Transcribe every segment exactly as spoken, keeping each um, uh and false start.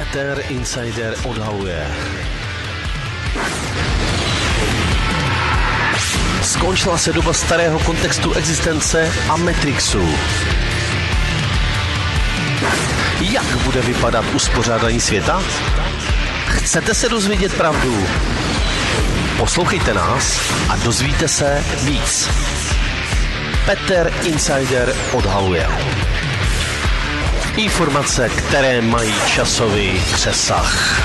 Peter Insider odhaluje. Skončila se doba starého kontextu existence a Matrixu. Jak bude vypadat uspořádání světa? Chcete se dozvědět pravdu? Poslouchejte nás a dozvíte se víc. Peter Insider odhaluje. Informace, které mají časový přesah.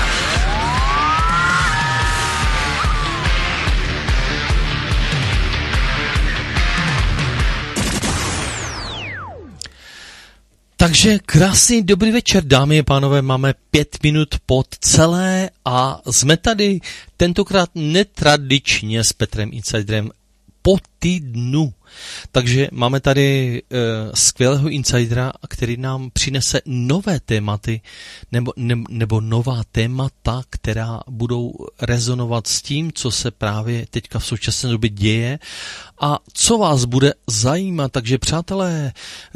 Takže krásný dobrý večer, dámy a pánové, máme pět minut pod celé a jsme tady tentokrát netradičně s Petrem Insiderem po týdnu. Takže máme tady e, skvělého insidera, který nám přinese nové tématy nebo, ne, nebo nová témata, která budou rezonovat s tím, co se právě teďka v současné době děje a co vás bude zajímat. Takže přátelé, e,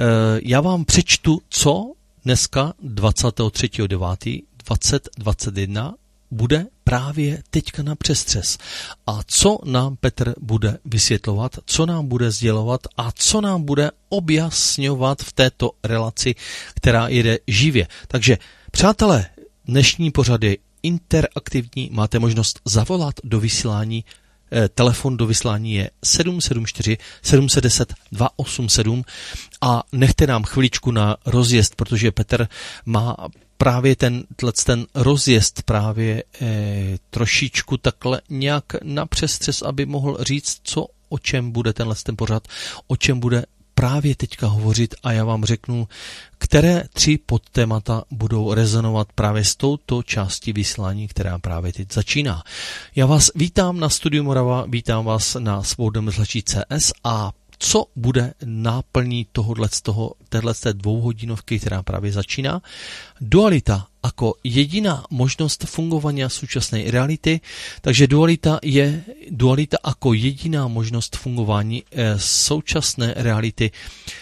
já vám přečtu, co dneska dvacátého třetího devátého dvacet dvacet jedna bude právě teďka na přestřes. A co nám Petr bude vysvětlovat, co nám bude sdělovat a co nám bude objasňovat v této relaci, která jede živě. Takže, přátelé, dnešní pořad je interaktivní, máte možnost zavolat do vysílání. Telefon do vyslání je sedm sedm čtyři sedm set deset dva osm sedm a nechte nám chviličku na rozjezd, protože Petr má právě ten, ten rozjezd právě eh, trošičku takhle nějak na přestřes, aby mohl říct, co, o čem bude tenhle ten pořad, o čem bude právě teďka hovořit a já vám řeknu, které tři podtémata budou rezonovat právě s touto částí vysílání, která právě teď začíná. Já vás vítám na Studiu Morava, vítám vás na Svobodném mysleči C S a co bude náplní tohohle z toho, téhleté dvouhodinovky, která právě začíná. Dualita jako jediná možnost fungování současné reality, takže dualita je dualita jako jediná možnost fungování e, současné reality.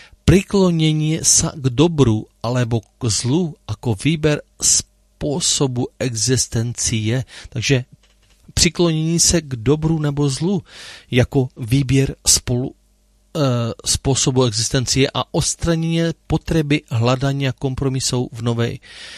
Priklonění se k dobru alebo k zlu jako výběr způsobu existencie. Takže přiklonění se k dobru nebo zlu jako výběr spolu způsobu existencie a odstranění potřeby hledání kompromisů v nové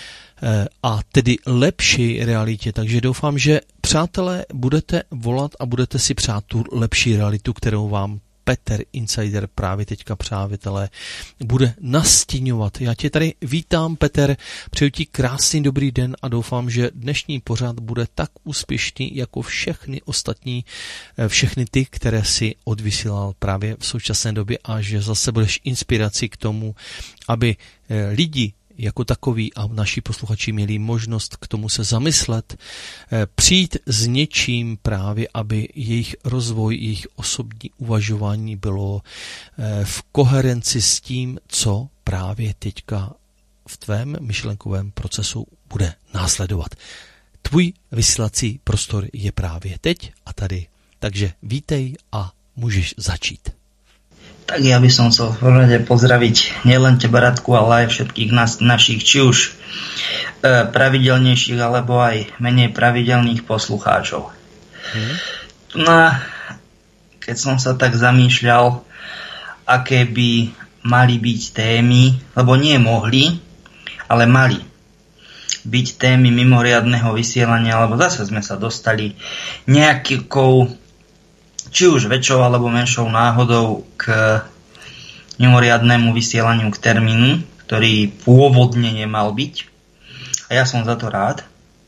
a tedy lepší realitě. Takže doufám, že přátelé budete volat a budete si přát tu lepší realitu, kterou vám Peter Insider právě teďka přátelé bude nastíňovat. Já tě tady vítám, Peter, přeju ti krásný dobrý den a doufám, že dnešní pořad bude tak úspěšný jako všechny ostatní, všechny ty, které si odvysílal právě v současné době a že zase budeš inspirací k tomu, aby lidi jako takový a naši posluchači měli možnost k tomu se zamyslet, přijít s něčím právě, aby jejich rozvoj, jejich osobní uvažování bylo v koherenci s tím, co právě teďka v tvém myšlenkovém procesu bude následovat. Tvůj vysílací prostor je právě teď a tady. Takže vítej a můžeš začít. Tak ja by som chcel v rade pozdraviť nielen teba, Radku, ale aj všetkých nás, našich, či už e, pravidelnejších, alebo aj menej pravidelných poslucháčov. Hmm. No, keď som sa tak zamýšľal, aké by mali byť témy, lebo nie mohli, ale mali byť témy mimoriadneho vysielania, lebo zase sme sa dostali nejakou či už väčšou alebo menšou náhodou k mimoriadnemu vysielaniu k termínu, ktorý pôvodne nemal byť. A ja som za to rád.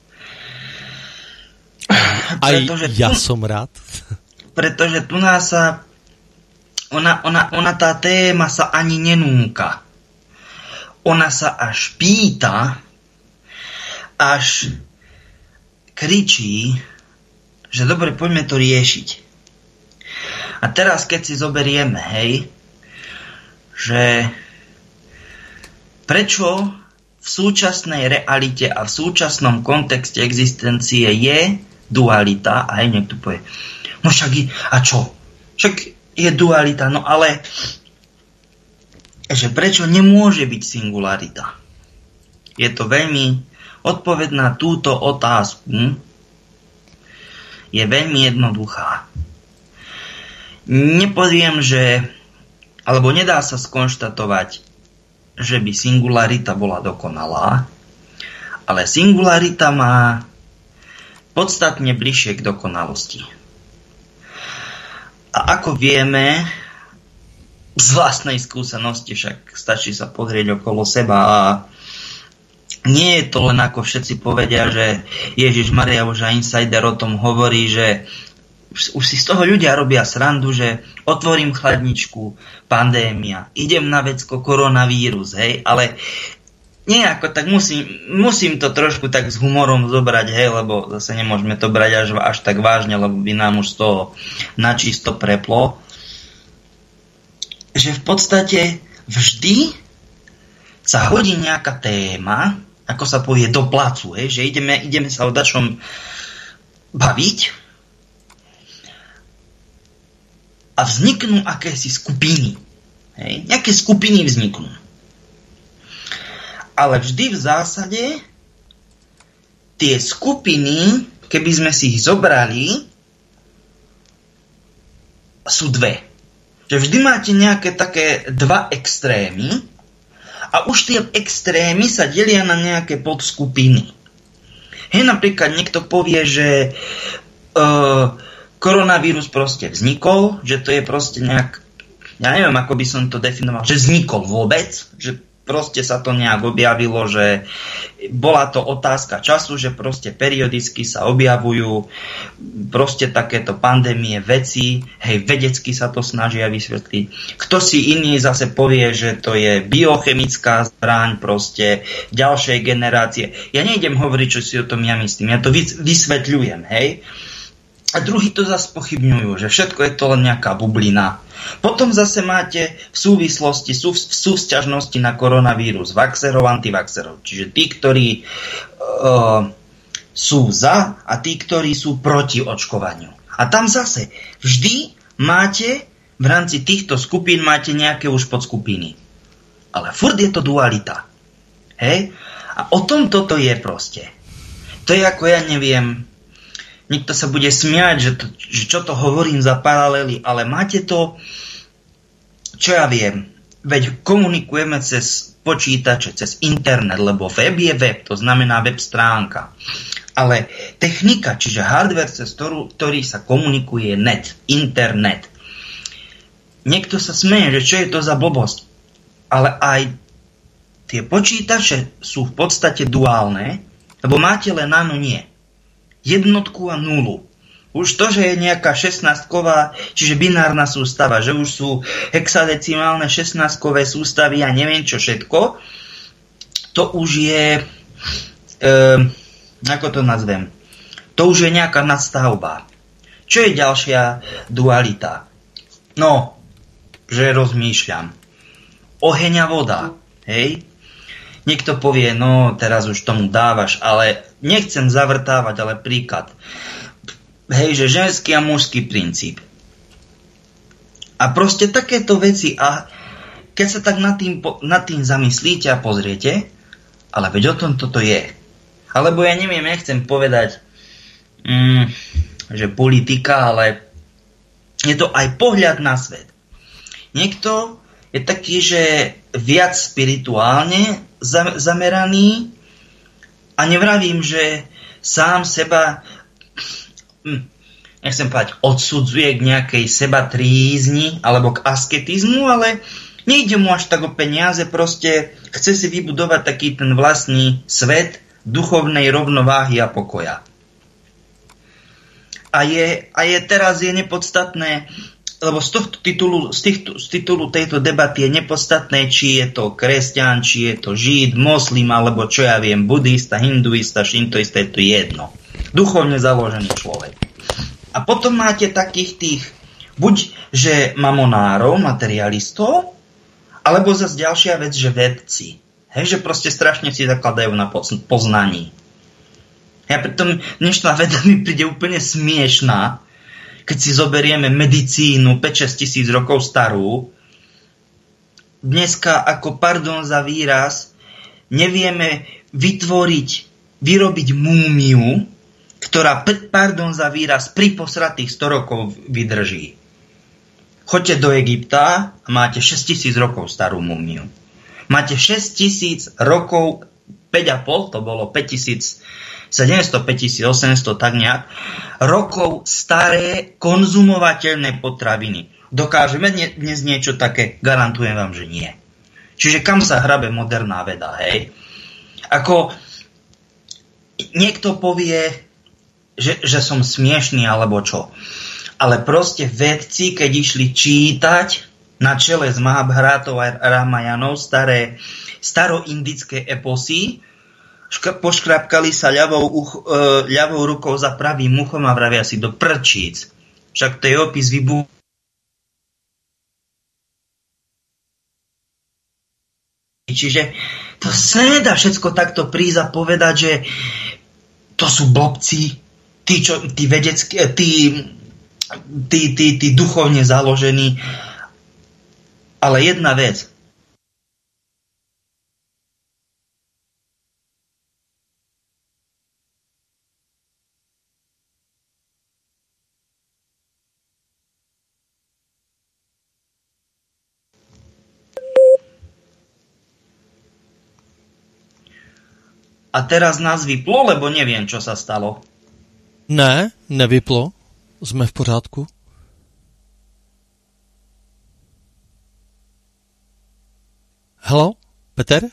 Aj ja tu, som rád. Pretože tu nás sa ona, ona, ona tá téma sa ani nenúka. Ona sa až pýta, až kričí, že dobre, poďme to riešiť. A teraz, keď si zoberieme, hej, že prečo v súčasnej realite a v súčasnom kontexte existencie je dualita, a hej, niekto povie, no však je, a čo? Však je dualita, no ale že prečo nemôže byť singularita? Je to veľmi Odpoveď na túto otázku je veľmi jednoduchá. Nepoviem, že, alebo nedá sa skonštatovať, že by singularita bola dokonalá, ale singularita má podstatne bližšie k dokonalosti. A ako vieme, z vlastnej skúsenosti, však stačí sa pozrieť okolo seba a nie je to len ako všetci povedia, že Ježiš Maria už aj insider o tom hovorí, že už si z toho ľudia robia srandu, že otvorím chladničku, pandémia, idem na vecko koronavírus, hej, ale nejako tak musím, musím to trošku tak s humorom zobrať, hej, lebo zase nemôžeme to brať až, až tak vážne, lebo by nám už z toho načisto preplo. Že v podstate vždy sa hodí nejaká téma, ako sa povie, do placu, hej, že ideme, ideme sa o dačom baviť, a vzniknú akési skupiny. Hej? Nejaké skupiny vzniknú. Ale vždy v zásade tie skupiny, keby sme si ich zobrali, sú dve. Že vždy máte nejaké také dva extrémy a už tie extrémy sa delia na nejaké podskupiny. Hej, napríklad niekto povie, že uh, koronavírus proste vznikol, že to je proste nejak, ja neviem, ako by som to definoval, že vznikol vôbec, že proste sa to nejak objavilo, že bola to otázka času, že proste periodicky sa objavujú proste takéto pandémie veci, hej, vedecky sa to snažia vysvetliť. Kto si iný zase povie, že to je biochemická zbraň proste ďalšej generácie. Ja nejdem hovoriť, čo si o tom ja myslím, ja to vysvetľujem, hej. A druhí to zase pochybňujú, že všetko je to len nejaká bublina. Potom zase máte v súvislosti, sú, sú vzťažnosti na koronavírus vaxerov, antivaxerov. Čiže tí, ktorí uh, sú za a tí, ktorí sú proti očkovaniu. A tam zase vždy máte, v rámci týchto skupín máte nejaké už podskupiny. Ale furt je to dualita. Hej? A o tom toto je proste. To je ako, ja neviem... Niekto sa bude smiať, že, to, že čo to hovorím za paralely, ale máte to, čo ja viem, veď komunikujeme cez počítače, cez internet, lebo web je web, to znamená web stránka. Ale technika, čiže hardware, cez ktorú, ktorý sa komunikuje, je net, internet. Niekto sa smeje, že čo je to za blbosť, ale aj tie počítače sú v podstate duálne, lebo máte len áno, nie. Jednotku a nulu. Už to, že je nejaká šestnáctková, čiže binárna sústava, že už sú hexadecimálne šestnáctkové sústavy a neviem čo všetko, to už je, e, ako to nazvem, to už je nejaká nadstavba. Čo je ďalšia dualita? No, že rozmýšľam. Oheň a voda, hej? Niekto povie, no teraz už tomu dávaš, ale nechcem zavrtávať, ale príklad. Hej, že ženský a mužský princíp. A proste takéto veci, a keď sa tak nad tým, nad tým zamyslíte a pozriete, ale veď o tom toto je. Alebo ja neviem, nechcem povedať, mm, že politika, ale je to aj pohľad na svet. Niekto je taký, že viac spirituálne zameraný a nevravím, že sám seba, nechcem povedať, odsudzuje k nejakej seba trízni alebo k asketizmu, ale nejde mu až tak o peniaze, proste chce si vybudovať taký ten vlastný svet duchovnej rovnováhy a pokoja. A je, a je teraz je nepodstatné, lebo z tohto titulu, z, týchto, z titulu tejto debaty je nepodstatné, či je to kresťan, či je to žid, moslim, alebo čo ja viem, budista, hinduista, šintoista, je to jedno. Duchovne založený človek. A potom máte takých tých, buď že mamonárov, materialistov, alebo zase ďalšia vec, že vedci. Hej, že proste strašne si zakladajú na poznaní. Ja pritom dnešná veda mi príde úplne smiešná, keď si zoberieme medicínu päť šesť tisíc rokov starú. Dneska, ako pardon za výraz, nevieme vytvoriť vyrobiť múmiu, ktorá, pardon za výraz, pri posratých sto rokov vydrží. Choďte do Egypta a máte šesťtisíc rokov starú múmiu. Máte šesťtisíc rokov, päť a pol, to bolo päťtisícsedemsto, päťtisícosemsto, tak nejak, rokov staré konzumovateľné potraviny. Dokážeme dnes niečo také? Garantujem vám, že nie. Čiže kam sa hrabe moderná veda, hej? Ako niekto povie, že, že som smiešný alebo čo. Ale proste vedci, keď išli čítať na čele z Mahabharatov a Ramajanov staré staroindické eposy, ška, poškrapkali sa ľavou, uch, e, ľavou rukou za pravým uchom a vravia si do prčíc. Však to je opis vybu... Čiže to sa nedá všetko takto prísť a povedať, že to sú blbci, tí, čo, tí vedeckí, tí, tí, tí, tí duchovne založení. Ale jedna vec. A teraz nás vyplo, lebo neviem, čo sa stalo. Ne, nevyplo. Jsme v pořádku. Hello, Peter?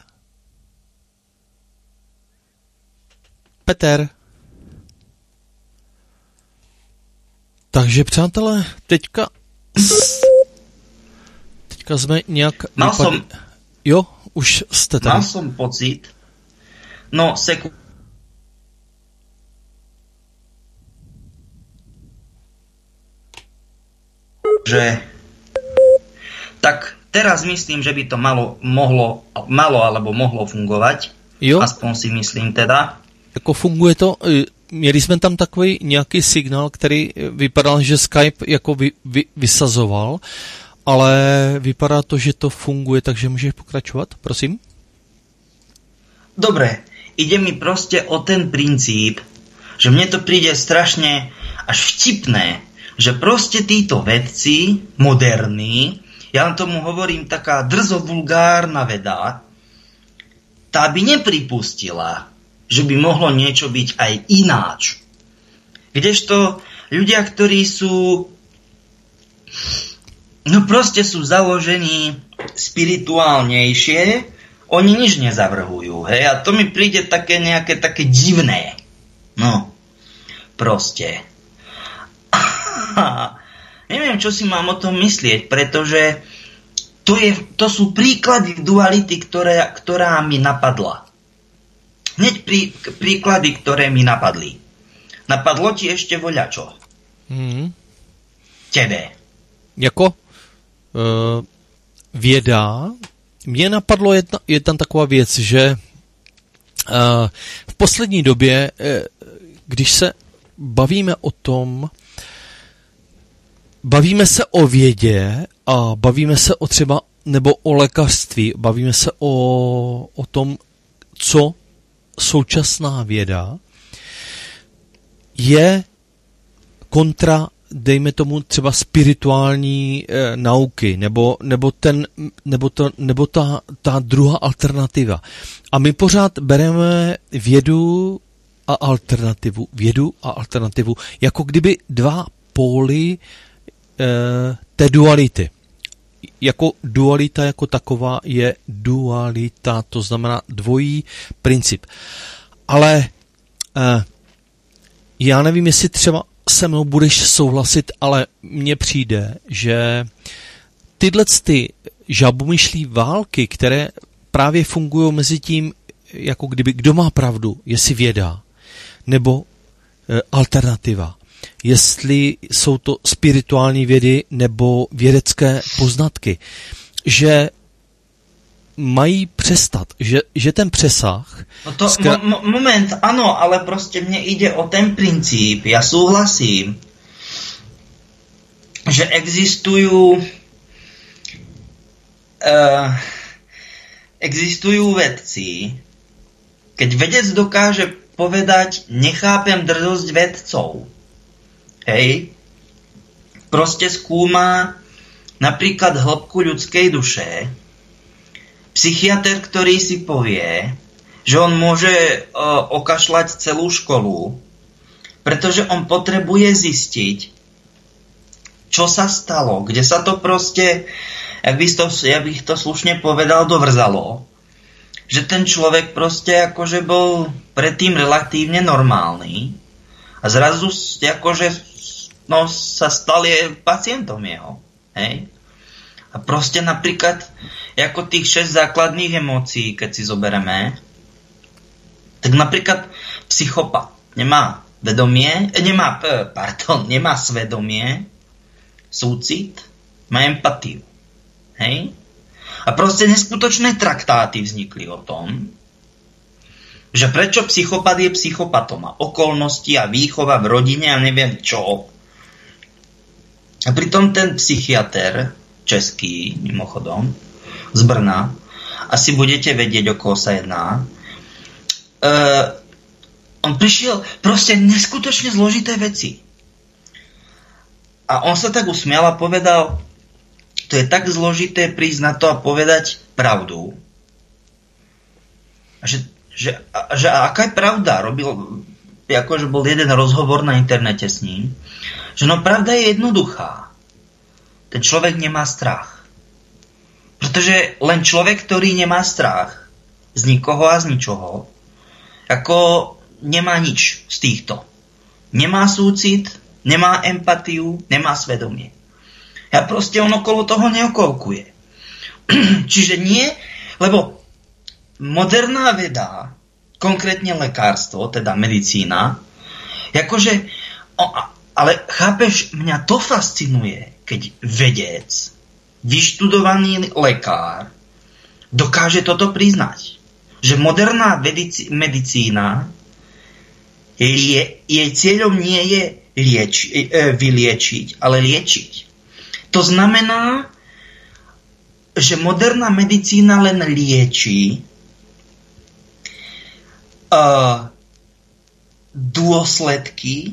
Peter? Takže, přátelé, teďka... Teďka jsme nějak... Mal vypadli... som... Jo, už jste tady. Mal som pocit... No, seku... že... Tak teraz myslím, že by to malo, mohlo, malo alebo mohlo fungovať. Jo. Aspoň si myslím teda. Jako funguje to, měli jsme tam takový nějaký signál, který vypadal, že Skype jako vy, vy, vysazoval, ale vypadá to, že to funguje, takže můžeš pokračovat, prosím. Dobre, ide mi proste o ten princíp, že mne to príde strašne až vtipné, že proste títo vedci, moderní, ja vám tomu hovorím taká drzo vulgárna veda, tá by nepripustila, že by mohlo niečo byť aj ináč. Kdežto ľudia, ktorí sú no proste sú založení spirituálnejšie, oni nič nezavrhujú, hej, a to mi príde také nejaké také divné. No, proste. Neviem, čo si mám o tom myslieť, pretože to, je, to sú príklady duality, ktoré, ktorá mi napadla. Hneď prí, príklady, ktoré mi napadli. Napadlo ti ešte voľačo? Hmm. Tebe. Jako uh, věda, mně napadlo jedna, jedna taková věc, že uh, v poslední době, uh, když se bavíme o tom, bavíme se o vědě a bavíme se o třeba, nebo o lékařství, bavíme se o, o tom, co současná věda je kontra, dejme tomu třeba spirituální e, nauky, nebo, nebo, ten, nebo, to, nebo ta, ta druhá alternativa. A my pořád bereme vědu a alternativu, vědu a alternativu, jako kdyby dva póly e, té duality. Jako dualita jako taková je dualita, to znamená dvojí princip. Ale e, já nevím, jestli třeba se mnou budeš souhlasit, ale mně přijde, že tyhle ty žabomyšlí války, které právě fungují mezi tím, jako kdyby, kdo má pravdu, jestli věda, nebo e, alternativa, jestli jsou to spirituální vědy, nebo vědecké poznatky, že mají přestat, že, že ten přesah... No to, skra... mo- moment, ano, ale prostě mně jde o ten princip. Já souhlasím, že existují uh, existují vedci, keď vedec dokáže povedať, nechápem drzosť vedcov. Hej? Proste skúma napríklad hĺbku ľudskej duše. Psychiater, ktorý si povie, že on môže uh, okašľať celú školu, pretože on potrebuje zistiť, čo sa stalo, kde sa to proste, jak by to, jak by to slušne povedal, dovrzalo. Že ten človek proste akože bol predtým relatívne normálny a zrazu akože no, sa stal je pacientom jeho. Hej? A proste napríklad ako tých šesť základných emócií, keď si zoberieme, tak napríklad psychopat nemá vedomie, nemá, pardon, nemá svedomie, súcit, má empatiu. Hej? A proste neskutočné traktáty vznikli o tom, že prečo psychopat je psychopatom a okolnosti a výchova v rodine a neviem čo. A pritom ten psychiater, český mimochodom, z Brna, asi budete vedieť, o koho sa jedná, uh, on prišiel proste neskutočne zložité veci. A on sa tak usmial a povedal, to je tak zložité prísť na to a povedať pravdu. A že, že, a, že a aká je pravda? Robil, akože bol jeden rozhovor na internete s ním, že no pravda je jednoduchá. Ten človek nemá strach. Pretože len človek, ktorý nemá strach z nikoho a z ničoho, ako nemá nič z týchto. Nemá súcit, nemá empatiu, nemá svedomie. A proste on okolo toho neokolkuje. Čiže nie, lebo moderná veda, konkrétne lekárstvo, teda medicína, akože, ale chápeš, mňa to fascinuje, keď vedec, vyštudovaný lekár, dokáže toto priznať. Že moderná medici- medicína je, jej cieľom nie je lieči, e, vyliečiť, ale liečiť. To znamená, že moderná medicína len liečí uh, dôsledky,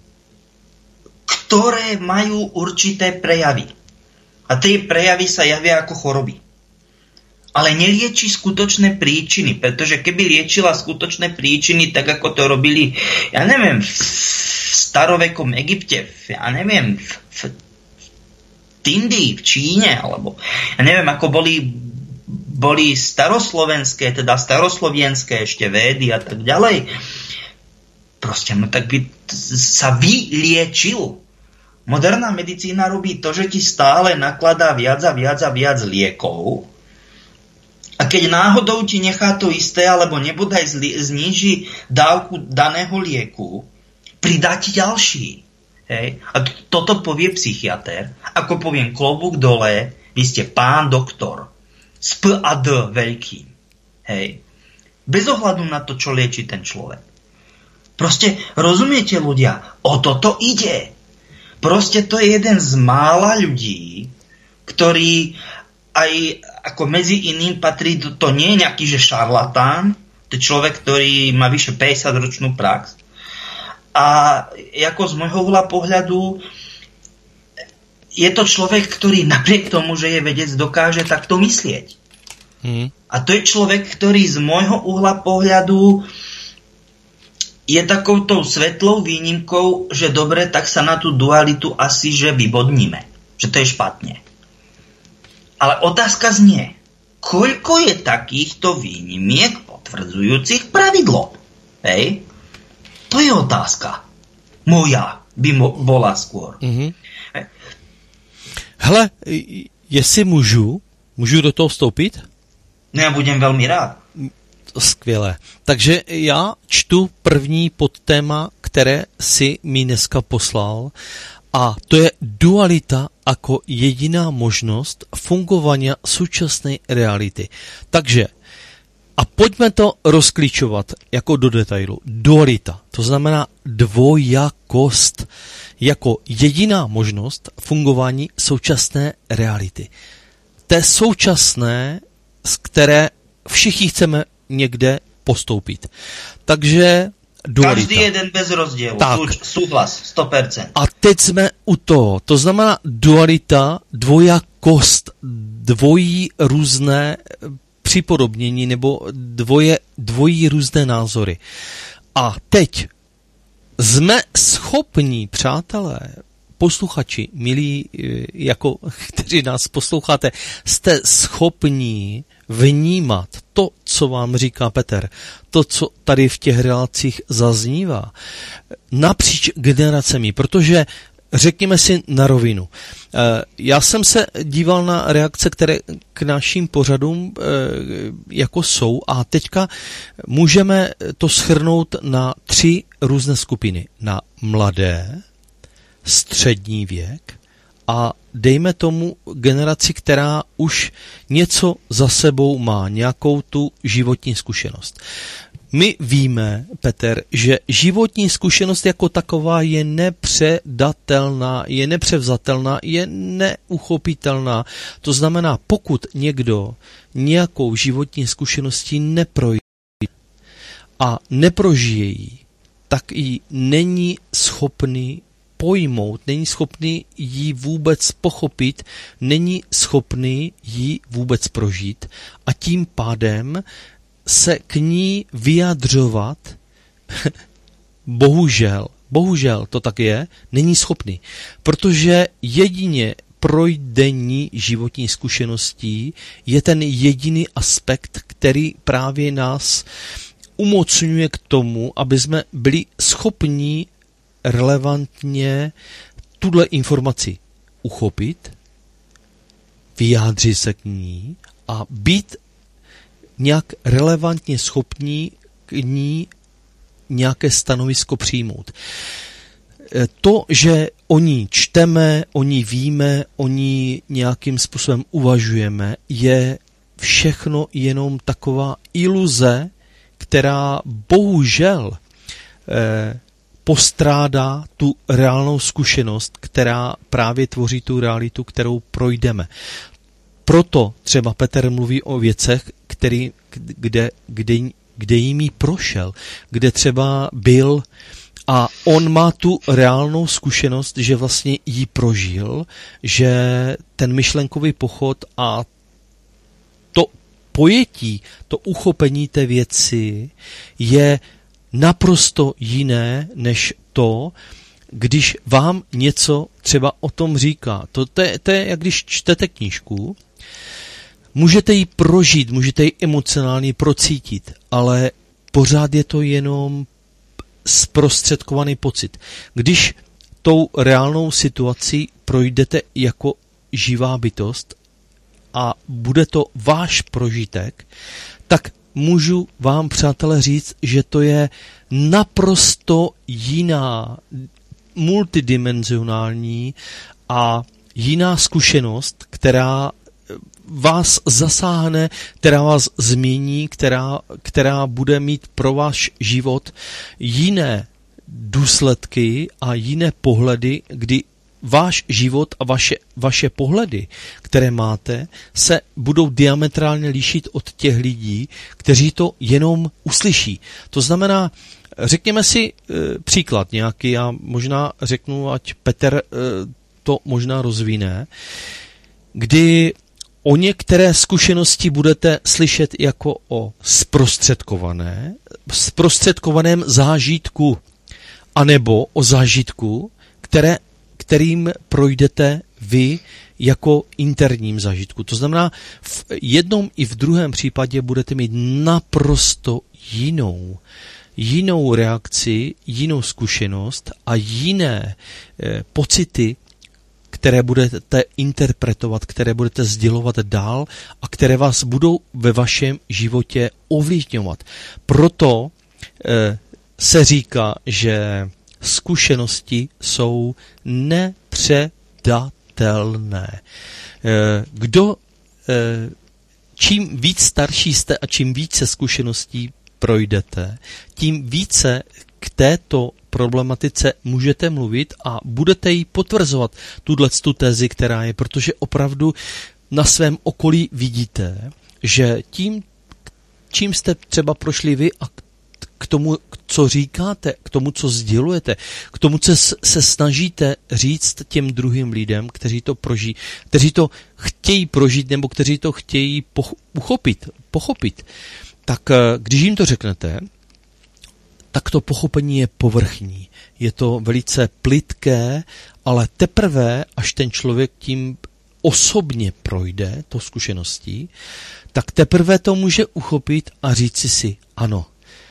ktoré majú určité prejavy. A tie prejavy sa javia ako choroby. Ale nelieči skutočné príčiny, pretože keby liečila skutočné príčiny, tak ako to robili, ja neviem, v starovekom Egypte, ja neviem, v, v Indii, v Číne, alebo ja neviem, ako boli, boli staroslovenské, teda staroslovenské ešte védy a tak ďalej. Proste, no tak by sa vyliečil. Moderná medicína robí to, že ti stále nakladá viac a viac a viac liekov. A keď náhodou ti nechá to isté, alebo nebodaj zníži dávku daného lieku, pridá ti ďalší. Hej. A toto povie psychiater. Ako poviem, klobúk dole, vy ste pán doktor. S P a D veľkým. Hej. Bez ohľadu na to, čo lieči ten človek. Proste, rozumiete ľudia, o toto ide. Proste to je jeden z mála ľudí, ktorý aj ako medzi iným patrí, to, to nie je nejaký, že šarlatán, to je človek, ktorý má vyše päťdesiatročnú prax. A ako z môjho uhla pohľadu je to človek, ktorý napriek tomu, že je vedec, dokáže takto myslieť. Mm. A to je človek, ktorý z môjho uhla pohľadu je takoutou svetlou výnimkou, že dobre, tak sa na tú dualitu asi že vybodníme. Že to je špatne. Ale otázka znie, koľko je takýchto výnimiek potvrdzujúcich pravidlo? Hej? To je otázka. Moja by mo- bola skôr. Mm-hmm. Hele, jestli můžu, můžu do toho vstoupit? No já budem velmi rád. Skvěle. Takže já čtu první podtéma, které si mi dneska poslal, a to je dualita jako jediná možnost fungovania současné reality. Takže a pojďme to rozklíčovat jako do detailu. Dualita, to znamená dvojakost, jako jediná možnost fungování současné reality. Té současné, z které všichni chceme někde postoupit. Takže dualita. Každý jeden bez rozdílu. Súč, súhlas, sto percent. A teď jsme u toho. To znamená dualita, dvojakost, dvojí různé připodobnění nebo dvoje, dvojí různé názory. A teď jsme schopní, přátelé, posluchači, milí, jako, kteří nás posloucháte, jste schopní vnímat to, co vám říká Petr, to, co tady v těch relacích zaznívá, napříč generacemi, protože řekněme si na rovinu. Já jsem se díval na reakce, které k našim pořadům jako jsou a teďka můžeme to shrnout na tři různé skupiny. Na mladé, střední věk a dejme tomu generaci, která už něco za sebou má, nějakou tu životní zkušenost. My víme, Petr, že životní zkušenost jako taková je nepředatelná, je nepřevzatelná, je neuchopitelná. To znamená, pokud někdo nějakou životní zkušeností neprojde a neprožije ji, tak ji není schopný pojmout, není schopný ji vůbec pochopit, není schopný ji vůbec prožít a tím pádem se k ní vyjadřovat, bohužel, bohužel to tak je, není schopný. Protože jedině projdení životní zkušeností je ten jediný aspekt, který právě nás umocňuje k tomu, aby jsme byli schopni relevantně tuhle informaci uchopit, vyjádřit se k ní a být nějak relevantně schopní k ní nějaké stanovisko přijmout. To, že o ní čteme, o ní víme, o ní nějakým způsobem uvažujeme, je všechno jenom taková iluze, která bohužel eh, postrádá tu reálnou zkušenost, která právě tvoří tu realitu, kterou projdeme. Proto třeba Petr mluví o věcech, který, kde, kde, kde jimi prošel, kde třeba byl a on má tu reálnou zkušenost, že vlastně ji prožil, že ten myšlenkový pochod a to pojetí, to uchopení té věci je naprosto jiné než to, když vám něco třeba o tom říká. To, to, je, to je, jak když čtete knížku, můžete ji prožít, můžete ji emocionálně procítit, ale pořád je to jenom zprostředkovaný pocit. Když tou reálnou situací projdete jako živá bytost a bude to váš prožitek, tak můžu vám, přátelé, říct, že to je naprosto jiná, multidimenzionální a jiná zkušenost, která vás zasáhne, která vás změní, která, která bude mít pro váš život jiné důsledky a jiné pohledy, kdy váš život a vaše, vaše pohledy, které máte, se budou diametrálně lišit od těch lidí, kteří to jenom uslyší. To znamená, řekněme si e, příklad nějaký, já možná řeknu, ať Petr e, to možná rozvíne, kdy o některé zkušenosti budete slyšet jako o zprostředkované, zprostředkovaném zážitku, anebo o zážitku, které, kterým projdete vy jako interním zážitku. To znamená, v jednom i v druhém případě budete mít naprosto jinou, jinou reakci, jinou zkušenost a jiné eh, pocity, které budete interpretovat, které budete sdělovat dál a které vás budou ve vašem životě ovlivňovat. Proto eh, se říká, že zkušenosti jsou nepředatelné. Eh, kdo, eh, čím víc starší jste a čím více zkušeností projdete, tím více k této problematice můžete mluvit a budete ji potvrzovat, tuto tezi, která je, protože opravdu na svém okolí vidíte, že tím, čím jste třeba prošli vy a k tomu, co říkáte, k tomu, co sdělujete, k tomu, co se snažíte říct těm druhým lidem, kteří to prožijí, kteří to chtějí prožít nebo kteří to chtějí poch- uchopit, pochopit, tak když jim to řeknete, tak to pochopení je povrchní. Je to velice plytké, ale teprve, až ten člověk tím osobně projde, to zkušeností, tak teprve to může uchopit a říci si, ano,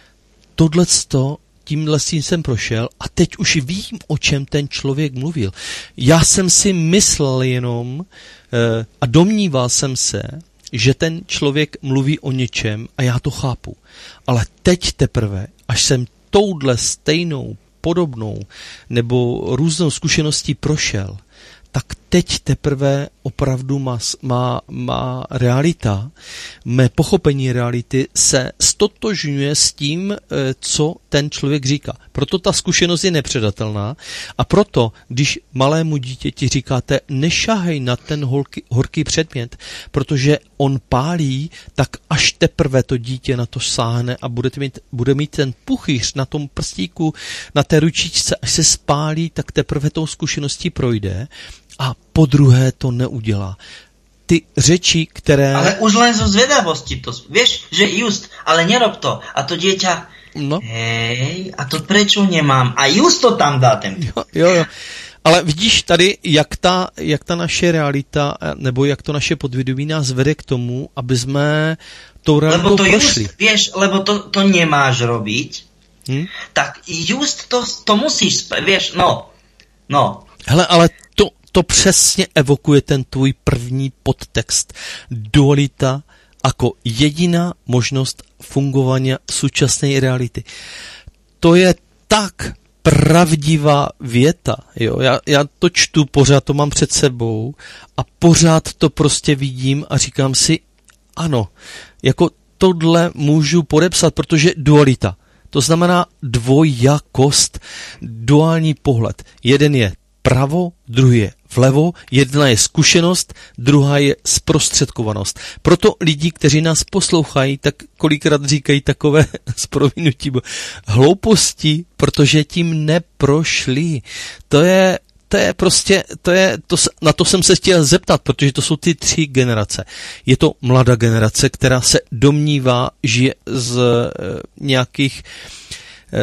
tohleto, tímhle s tím jsem prošel a teď už vím, o čem ten člověk mluvil. Já jsem si myslel jenom e, a domníval jsem se, že ten člověk mluví o něčem a já to chápu. Ale teď teprve, až jsem touhle stejnou, podobnou nebo různou zkušeností prošel, tak teď teprve opravdu má, má, má realita, mé pochopení reality se stotožňuje s tím, co ten člověk říká. Proto ta zkušenost je nepředatelná a proto, když malému dítěti říkáte, nešahej na ten horký, horký předmět, protože on pálí, tak až teprve to dítě na to sáhne a budete mít, bude mít ten puchýř na tom prstíku, na té ručičce, až se spálí, tak teprve tou zkušeností projde a po druhé to neudělá. Ty řeči, které... Ale už len zo zvedavosti to... Vieš, že just, ale nerob to. A to dieťa... No. Hej, a to prečo nemám? A just to tam dá ten... Jo, jo, jo. Ale vidíš tady, jak ta, jak ta naše realita, nebo jak to naše podvědomí nás vede k tomu, aby jsme tou realitou lebo to prošli. Just, vieš, lebo to, to nemáš robiť, hm? Tak just to, to musíš... Vieš, no, no. Hele, ale to, to přesně evokuje ten tvůj první podtext. Dualita jako jediná možnost fungování současné reality. To je tak pravdivá věta. Jo? Já, já to čtu pořád, to mám před sebou a pořád to prostě vidím a říkám si, ano, jako tohle můžu podepsat, protože dualita. To znamená dvojakost, duální pohled. Jeden je pravo, druhý je vlevo, jedna je zkušenost, druhá je zprostředkovanost. Proto lidi, kteří nás poslouchají, tak kolikrát říkají takové s provinutím hlouposti, protože tím neprošli. To je, to je prostě, to je, to, na to jsem se chtěl zeptat, protože to jsou ty tři generace. Je to mladá generace, která se domnívá, že z e, nějakých e,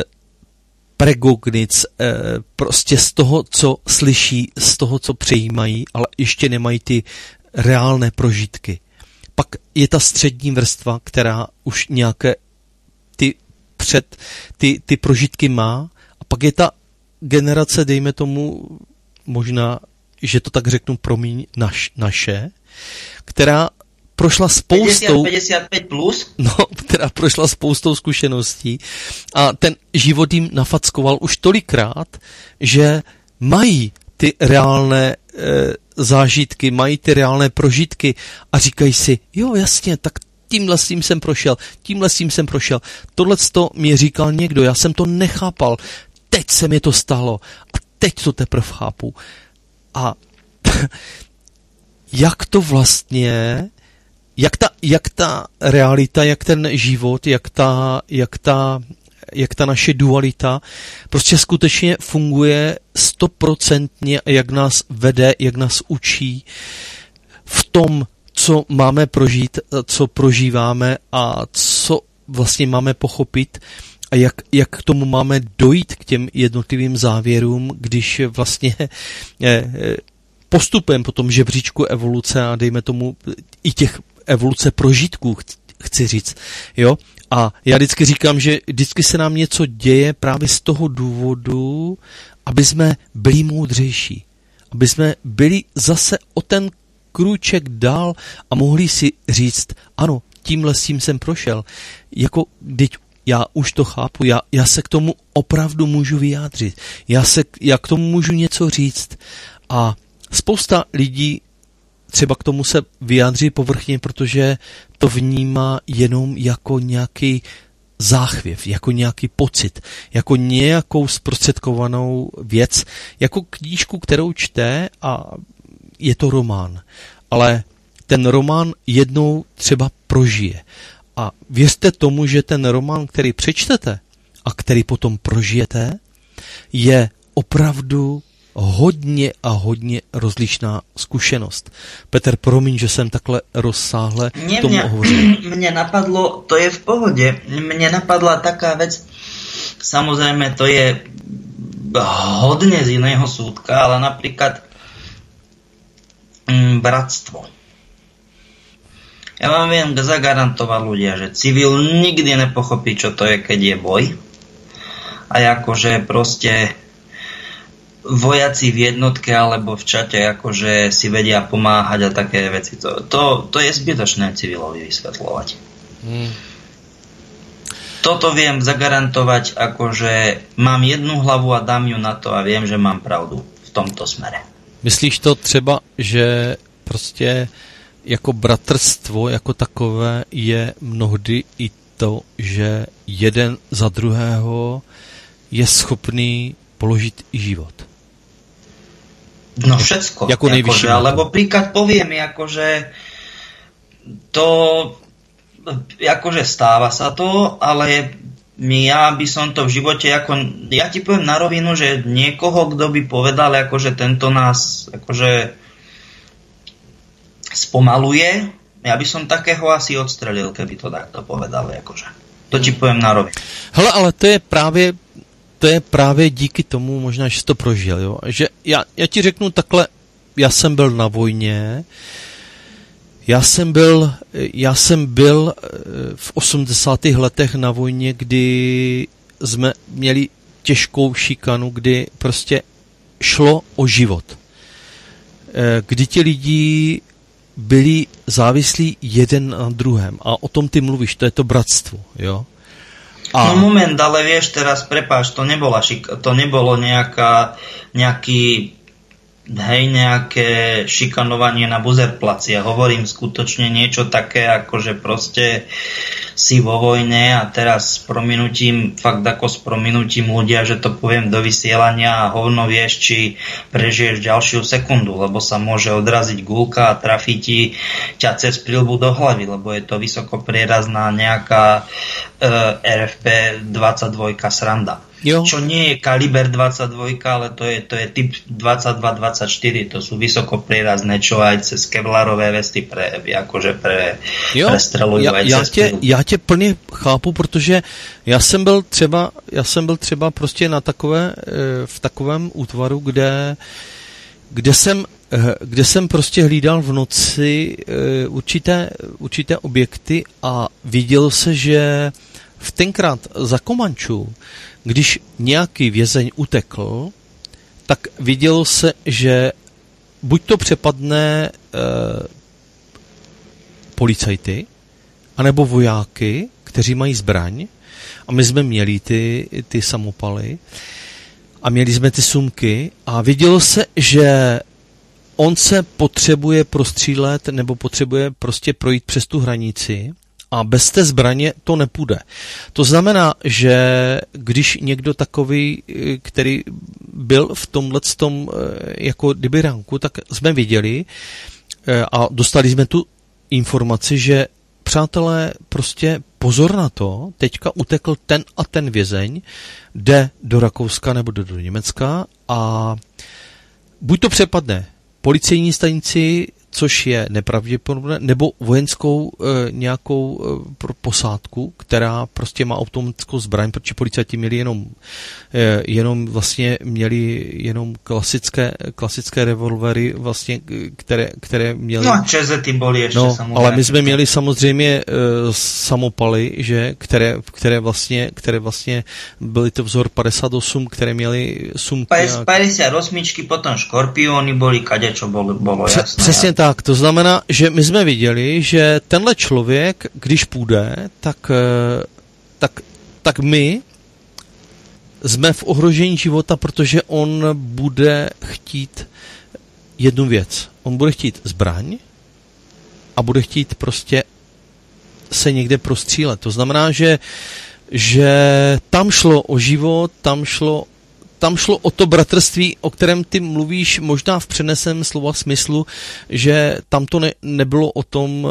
pregognic, eh, prostě z toho, co slyší, z toho, co přejímají, ale ještě nemají ty reálné prožitky. Pak je ta střední vrstva, která už nějaké ty před, ty, ty prožitky má, a pak je ta generace, dejme tomu, možná, že to tak řeknu, promiň, naš, naše, která prošla spoustou... padesát päť plus? No, která prošla spoustou zkušeností a ten život jim nafackoval už tolikrát, že mají ty reálné e, zážitky, mají ty reálné prožitky a říkají si, jo, jasně, tak tímhle s tím jsem prošel, tímhle s tím jsem prošel. Tohleto mi říkal někdo, já jsem to nechápal, teď se mi to stalo a teď to teprve chápu. A jak to vlastně... Jak ta, jak ta realita, jak ten život, jak ta, jak ta, jak ta naše dualita prostě skutečně funguje stoprocentně, jak nás vede, jak nás učí v tom, co máme prožít, co prožíváme a co vlastně máme pochopit a jak, jak k tomu máme dojít k těm jednotlivým závěrům, když vlastně postupem po tom žebříčku evoluce a dejme tomu i těch evoluce prožitků, chci říct, jo. A já vždycky říkám, že vždycky se nám něco děje právě z toho důvodu, aby jsme byli moudřejší, aby jsme byli zase o ten krůček dál a mohli si říct, ano, tímhle s tím jsem prošel. Jako, teď já už to chápu, já, já se k tomu opravdu můžu vyjádřit, já, se, já k tomu můžu něco říct a spousta lidí třeba k tomu se vyjádří povrchně, protože to vnímá jenom jako nějaký záchvěv, jako nějaký pocit, jako nějakou zprostředkovanou věc, jako knížku, kterou čte a je to román. Ale ten román jednou třeba prožije. A věřte tomu, že ten román, který přečtete, a který potom prožijete, je opravdu hodně a hodně rozlišná zkušenost. Petr, promiň, že jsem takhle rozsáhle k tomu hovořil. Mne napadlo, to je v pohode, mne napadla taká vec, samozrejme to je hodne z iného súdka, ale napríklad mm, bratstvo. Ja vám viem zagarantovať ľudia, že civil nikdy nepochopí, čo to je, keď je boj. A akože proste vojaci v jednotke alebo v čate akože si vedia pomáhať a také veci. To, to, to je zbytočné civilovi vysvetľovať. Hmm. Toto viem zagarantovať, akože mám jednu hlavu a dám ju na to a viem, že mám pravdu v tomto smere. Myslíš to třeba, že prostě jako bratrstvo jako takové je mnohdy i to, že jeden za druhého je schopný položit i život? No všetko. Jako nejvyšší. Akože, lebo príklad poviem, akože to akože stáva sa to, ale ja by som to v živote ako, ja ti poviem na rovinu, že niekoho, kto by povedal, akože tento nás akože spomaluje, ja by som takého asi odstrelil, keby to takto povedal, akože. To ti poviem na rovinu. Hele, ale to je právě to je právě díky tomu, možná, že jsi to prožil, jo? Že já, já ti řeknu takhle, já jsem byl na vojně, já jsem byl, já jsem byl v osmdesátých letech na vojně, kdy jsme měli těžkou šikanu, kdy prostě šlo o život. Kdy ti lidi byli závislí jeden na druhém. A o tom ty mluvíš, to je to bratstvo, jo? A... No moment, ale vieš, teraz prepáč, to nebola šik- to nebolo nejaká, nejaký, hej, nejaké šikanovanie na Buzerplaci. Ja hovorím skutočne niečo také, ako že proste si vo vojne a teraz s prominutím, fakt ako s prominutím ľudia, že to poviem do vysielania a hovno vieš, či prežiješ ďalšiu sekundu, lebo sa môže odraziť guľka a trafi ti ťa cez prilbu do hlavy, lebo je to vysoko prierazná nejaká uh, er ef pé dvadsaťdva sranda. Jo. Čo nie je kaliber dvadsaťdva, ale to je, to je typ dvadsaťdva dvadsaťštyri, to sú vysoko prierazné, čo aj cez kevlarové vesty pre, akože pre, prestrelujú aj já cez tě, já tě plně chápu, protože já jsem byl třeba, já jsem byl třeba prostě na takové, v takovém útvaru, kde, kde jsem, kde jsem prostě hlídal v noci určité, určité objekty a viděl se, že v tenkrát za Komančů, když nějaký vězeň utekl, tak vidělo se, že buď to přepadne e, policajty, anebo vojáky, kteří mají zbraň, a my jsme měli ty, ty samopaly a měli jsme ty sumky a vidělo se, že on se potřebuje prostřílet nebo potřebuje prostě projít přes tu hranici a bez té zbraně to nepůjde. To znamená, že když někdo takový, který byl v tomhletom jako kdyby ranku, tak jsme viděli a dostali jsme tu informaci, že přátelé, prostě pozor na to, teďka utekl ten a ten vězeň, jde do Rakouska nebo do, do Německa a buď to přepadne policejní stanici, což je nepravděpodobné, nebo vojenskou e, nějakou e, posádku, která prostě má automatickou zbraň, protože policajti měli jenom, e, jenom vlastně měli jenom klasické, klasické revolvery, vlastně, které, které měly... No a čezety byly ještě no, samozřejmě. Ale my jsme měli samozřejmě e, samopaly, že, které, které vlastně, které vlastně byly to vzor padesát osm, které měly sumky. padesát osm, potom škorpióny byly, kadečo bylo, bylo jasné. Přesně tak. Tak, to znamená, že my jsme viděli, že tenhle člověk, když půjde, tak, tak, tak my jsme v ohrožení života, protože on bude chtít jednu věc. On bude chtít zbraň a bude chtít prostě se někde prostřílet. To znamená, že, že tam šlo o život, tam šlo tam šlo o to bratrství, o kterém ty mluvíš možná v přeneseném slova smyslu, že tam to ne, nebylo o tom,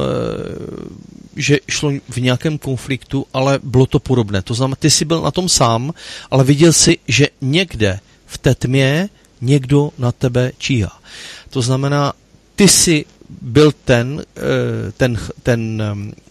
že šlo v nějakém konfliktu, ale bylo to podobné. To znamená, ty jsi byl na tom sám, ale viděl jsi, že někde v té tmě někdo na tebe číhá. To znamená, ty jsi byl ten, ten, ten,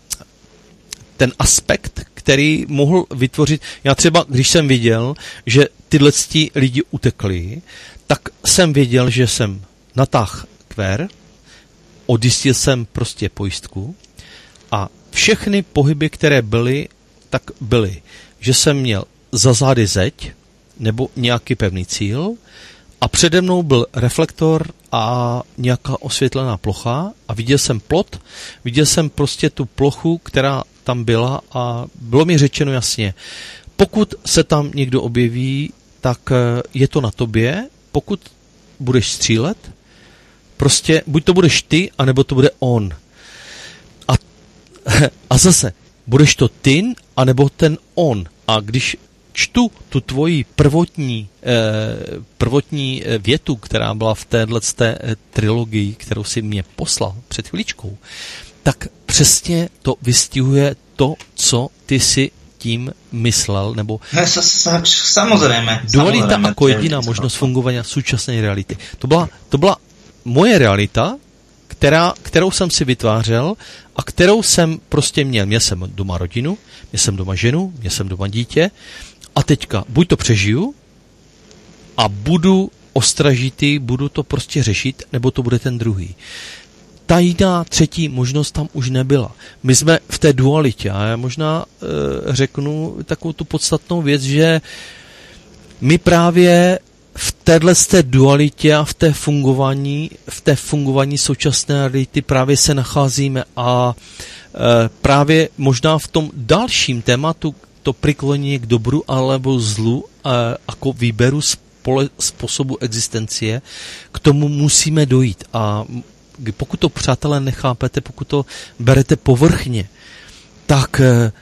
ten aspekt, který mohl vytvořit. Já třeba, když jsem viděl, že tyhle lidi utekli, tak jsem věděl, že jsem natáhl kvér, odjistil jsem prostě pojistku a všechny pohyby, které byly, tak byly, že jsem měl za zády zeď nebo nějaký pevný cíl a přede mnou byl reflektor a nějaká osvětlená plocha a viděl jsem plot, viděl jsem prostě tu plochu, která tam byla a bylo mi řečeno jasně, pokud se tam někdo objeví, tak je to na tobě, pokud budeš střílet, prostě buď to budeš ty, anebo to bude on. A, a zase, budeš to ty, anebo ten on. A když čtu tu tvoji prvotní, eh, prvotní větu, která byla v téhleté trilogii, kterou si mě poslal před chvíličkou, tak přesně to vystihuje to, co ty si tím myslel, nebo samozřejmě. Dualita jako jediná možnost fungování současné reality. To byla, to byla moje realita, která, kterou jsem si vytvářel a kterou jsem prostě měl. Měl jsem doma rodinu, měl jsem doma ženu, měl jsem doma dítě a teďka buď to přežiju a budu ostražitý, budu to prostě řešit, nebo to bude ten druhý. Ta jiná třetí možnost tam už nebyla. My jsme v té dualitě a já možná e, řeknu takovou tu podstatnou věc, že my právě v téhle té dualitě a v té fungování, v té fungování současné reality právě se nacházíme a e, právě možná v tom dalším tématu to priklonění k dobru alebo zlu e, jako výběru spole, způsobu existencie, k tomu musíme dojít a pokud to, přátelé, nechápete, pokud to berete povrchně, tak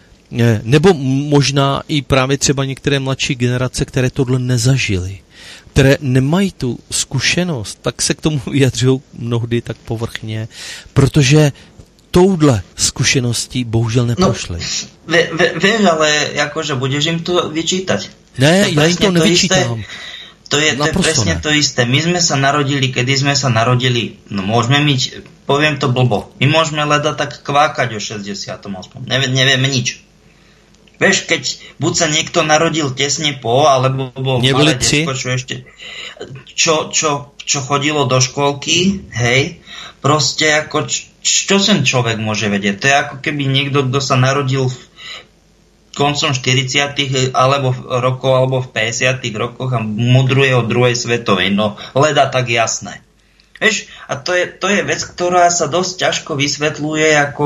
nebo možná i právě třeba některé mladší generace, které tohle nezažily, které nemají tu zkušenost, tak se k tomu vyjadřují mnohdy tak povrchně, protože touhle zkušeností bohužel neprošli. No, vieš, ale jakože budeš jim to vyčítať. Ne, ja im to nevyčítam. To je, to je presne to isté. My sme sa narodili, kedy sme sa narodili, no môžeme myť, poviem to blbo, my môžeme leda tak kvákať o šesťdesiatom aspoň. Nevie, nevieme nič. Vieš, keď buď sa niekto narodil tesne po, alebo bol malé detsko, čo ešte, čo, čo, čo chodilo do školky, hej, proste ako, čo ten človek môže vedieť? To je ako keby niekto, kto sa narodil v koncom štyridsiatych alebo rokov, alebo v päťdesiatych rokoch a mudruje o druhej svetovej. No, leda tak jasné. Vieš, a to je, to je vec, ktorá sa dosť ťažko vysvetľuje ako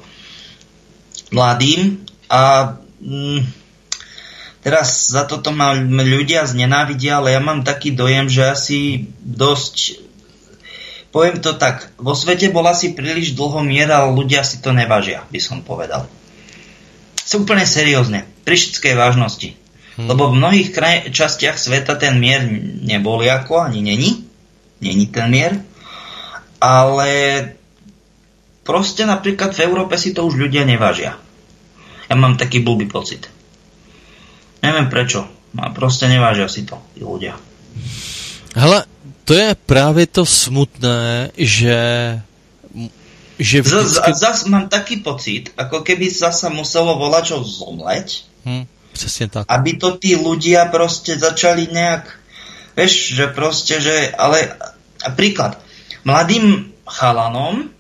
mladým a mm, teraz za toto ma ľudia znenávidia, ale ja mám taký dojem, že asi dosť, poviem to tak, vo svete bola asi príliš dlho mier, ale ľudia si to nevážia, by som povedal. Úplne seriózne, pri všetkej vážnosti. Hmm. Lebo v mnohých kraj- častiach sveta ten mier nebol ako, ani není. Není ten mier. Ale proste napríklad v Európe si to už ľudia nevážia. Ja mám taký blbý pocit. Neviem prečo. Proste nevážia si to tí ľudia. Hele, to je právě to smutné, že Že vždycky... A zas mám taký pocit, ako keby zasa muselo volačo zomleť. Hmm, přesně tak. Aby to tí ľudia proste začali nejak, vieš, že proste, že, ale a príklad, mladým chalanom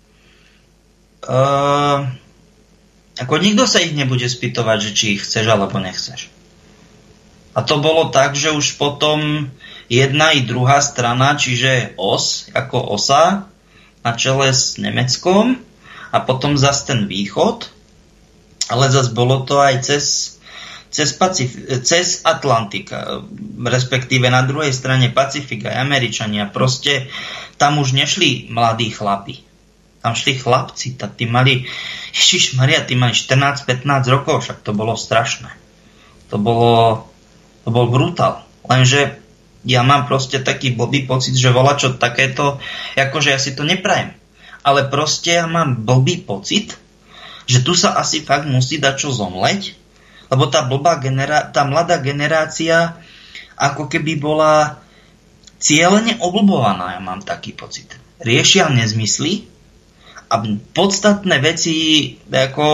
uh, ako nikto sa ich nebude spýtovať, že či ich chceš alebo nechceš. A to bolo tak, že už potom jedna i druhá strana, čiže os, ako osa, na čele s Nemeckom a potom zas ten východ, ale zas bolo to aj cez, cez, Pacif- cez Atlantik, respektíve na druhej strane Pacifik aj Američania. Proste tam už nešli mladí chlapi. Tam šli chlapci, tak tí mali, Ježišmaria, tí mali štrnásť pätnásť rokov, však to bolo strašné. To bolo, to bol brutál. Lenže ja mám proste taký blbý pocit, že volačo takéto, akože ja si to neprajem. Ale proste ja mám blbý pocit, že tu sa asi fakt musí dať čo zomleť, lebo tá blbá genera- tá mladá generácia ako keby bola cieľene oblbovaná, ja mám taký pocit. Riešia nezmysly a podstatné veci ako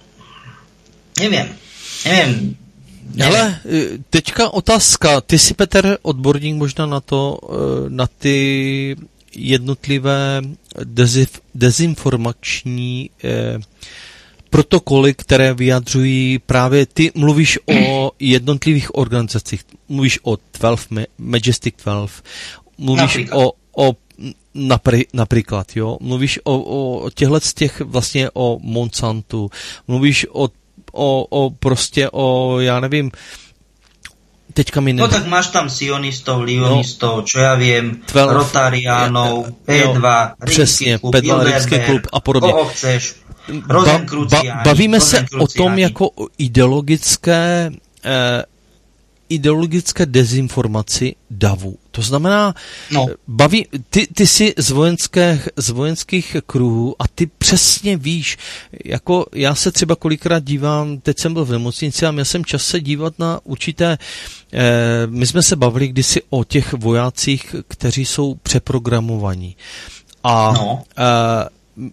neviem, neviem. Ale teďka otázka. Ty jsi, Petr, odborník možná na to, na ty jednotlivé dezinformační eh, protokoly, které vyjadřují právě, ty mluvíš o jednotlivých organizacích, mluvíš o dvanáct, Majestic dvanáct, mluvíš například. o, o napr- například, jo, mluvíš o, o těchto z těch vlastně o Monsantu, mluvíš o, o, o prostě o, já nevím, teďka mi... No tak máš tam sionistov, lionistov, no, čo ja viem, dvanáct, Rotariánov, P dva, Rímský klub, P dva, Rímský klub a podobně. Koho chceš, ba, ba, Bavíme se o tom jako o ideologické, eh, ideologické dezinformaci davu. To znamená, no. baví, ty, ty jsi z vojenských, z vojenských kruhů a ty přesně víš, jako já se třeba kolikrát dívám, teď jsem byl v nemocnici a měl jsem čas se dívat na určité, eh, my jsme se bavili kdysi o těch vojácích, kteří jsou přeprogramovaní. A no. eh,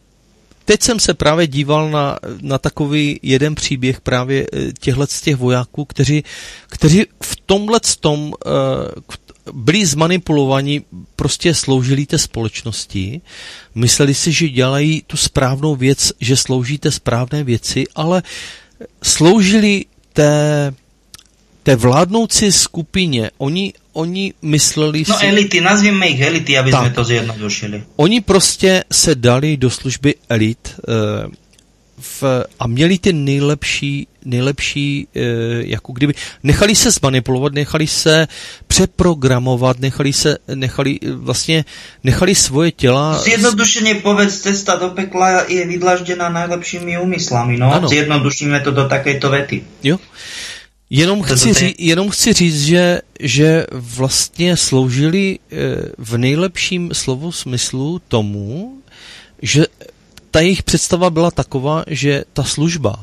teď jsem se právě díval na, na takový jeden příběh právě těchto z těch vojáků, kteří, kteří v tomhle tom uh, byli zmanipulovaní, prostě sloužili té společnosti, mysleli si, že dělají tu správnou věc, že slouží té správné věci, ale sloužili té, té vládnoucí skupině. Oni Oni mysleli no, si... No elity, nazvíme ich elity, aby tak. sme to zjednodušili. Oni prostě se dali do služby elit uh, v, a měli ty nejlepší, nejlepší uh, jako kdyby... Nechali se zmanipulovat, nechali se přeprogramovat, nechali se, nechali vlastně, nechali svoje těla... Zjednodušeně povedz, cesta do pekla je vydlažděná najlepšími úmyslami, no? Ano. Zjednodušíme to do takejto vety. Jo. Jenom chci, ří, jenom chci říct, že, že vlastně sloužili v nejlepším slovu smyslu tomu, že ta jejich představa byla taková, že ta služba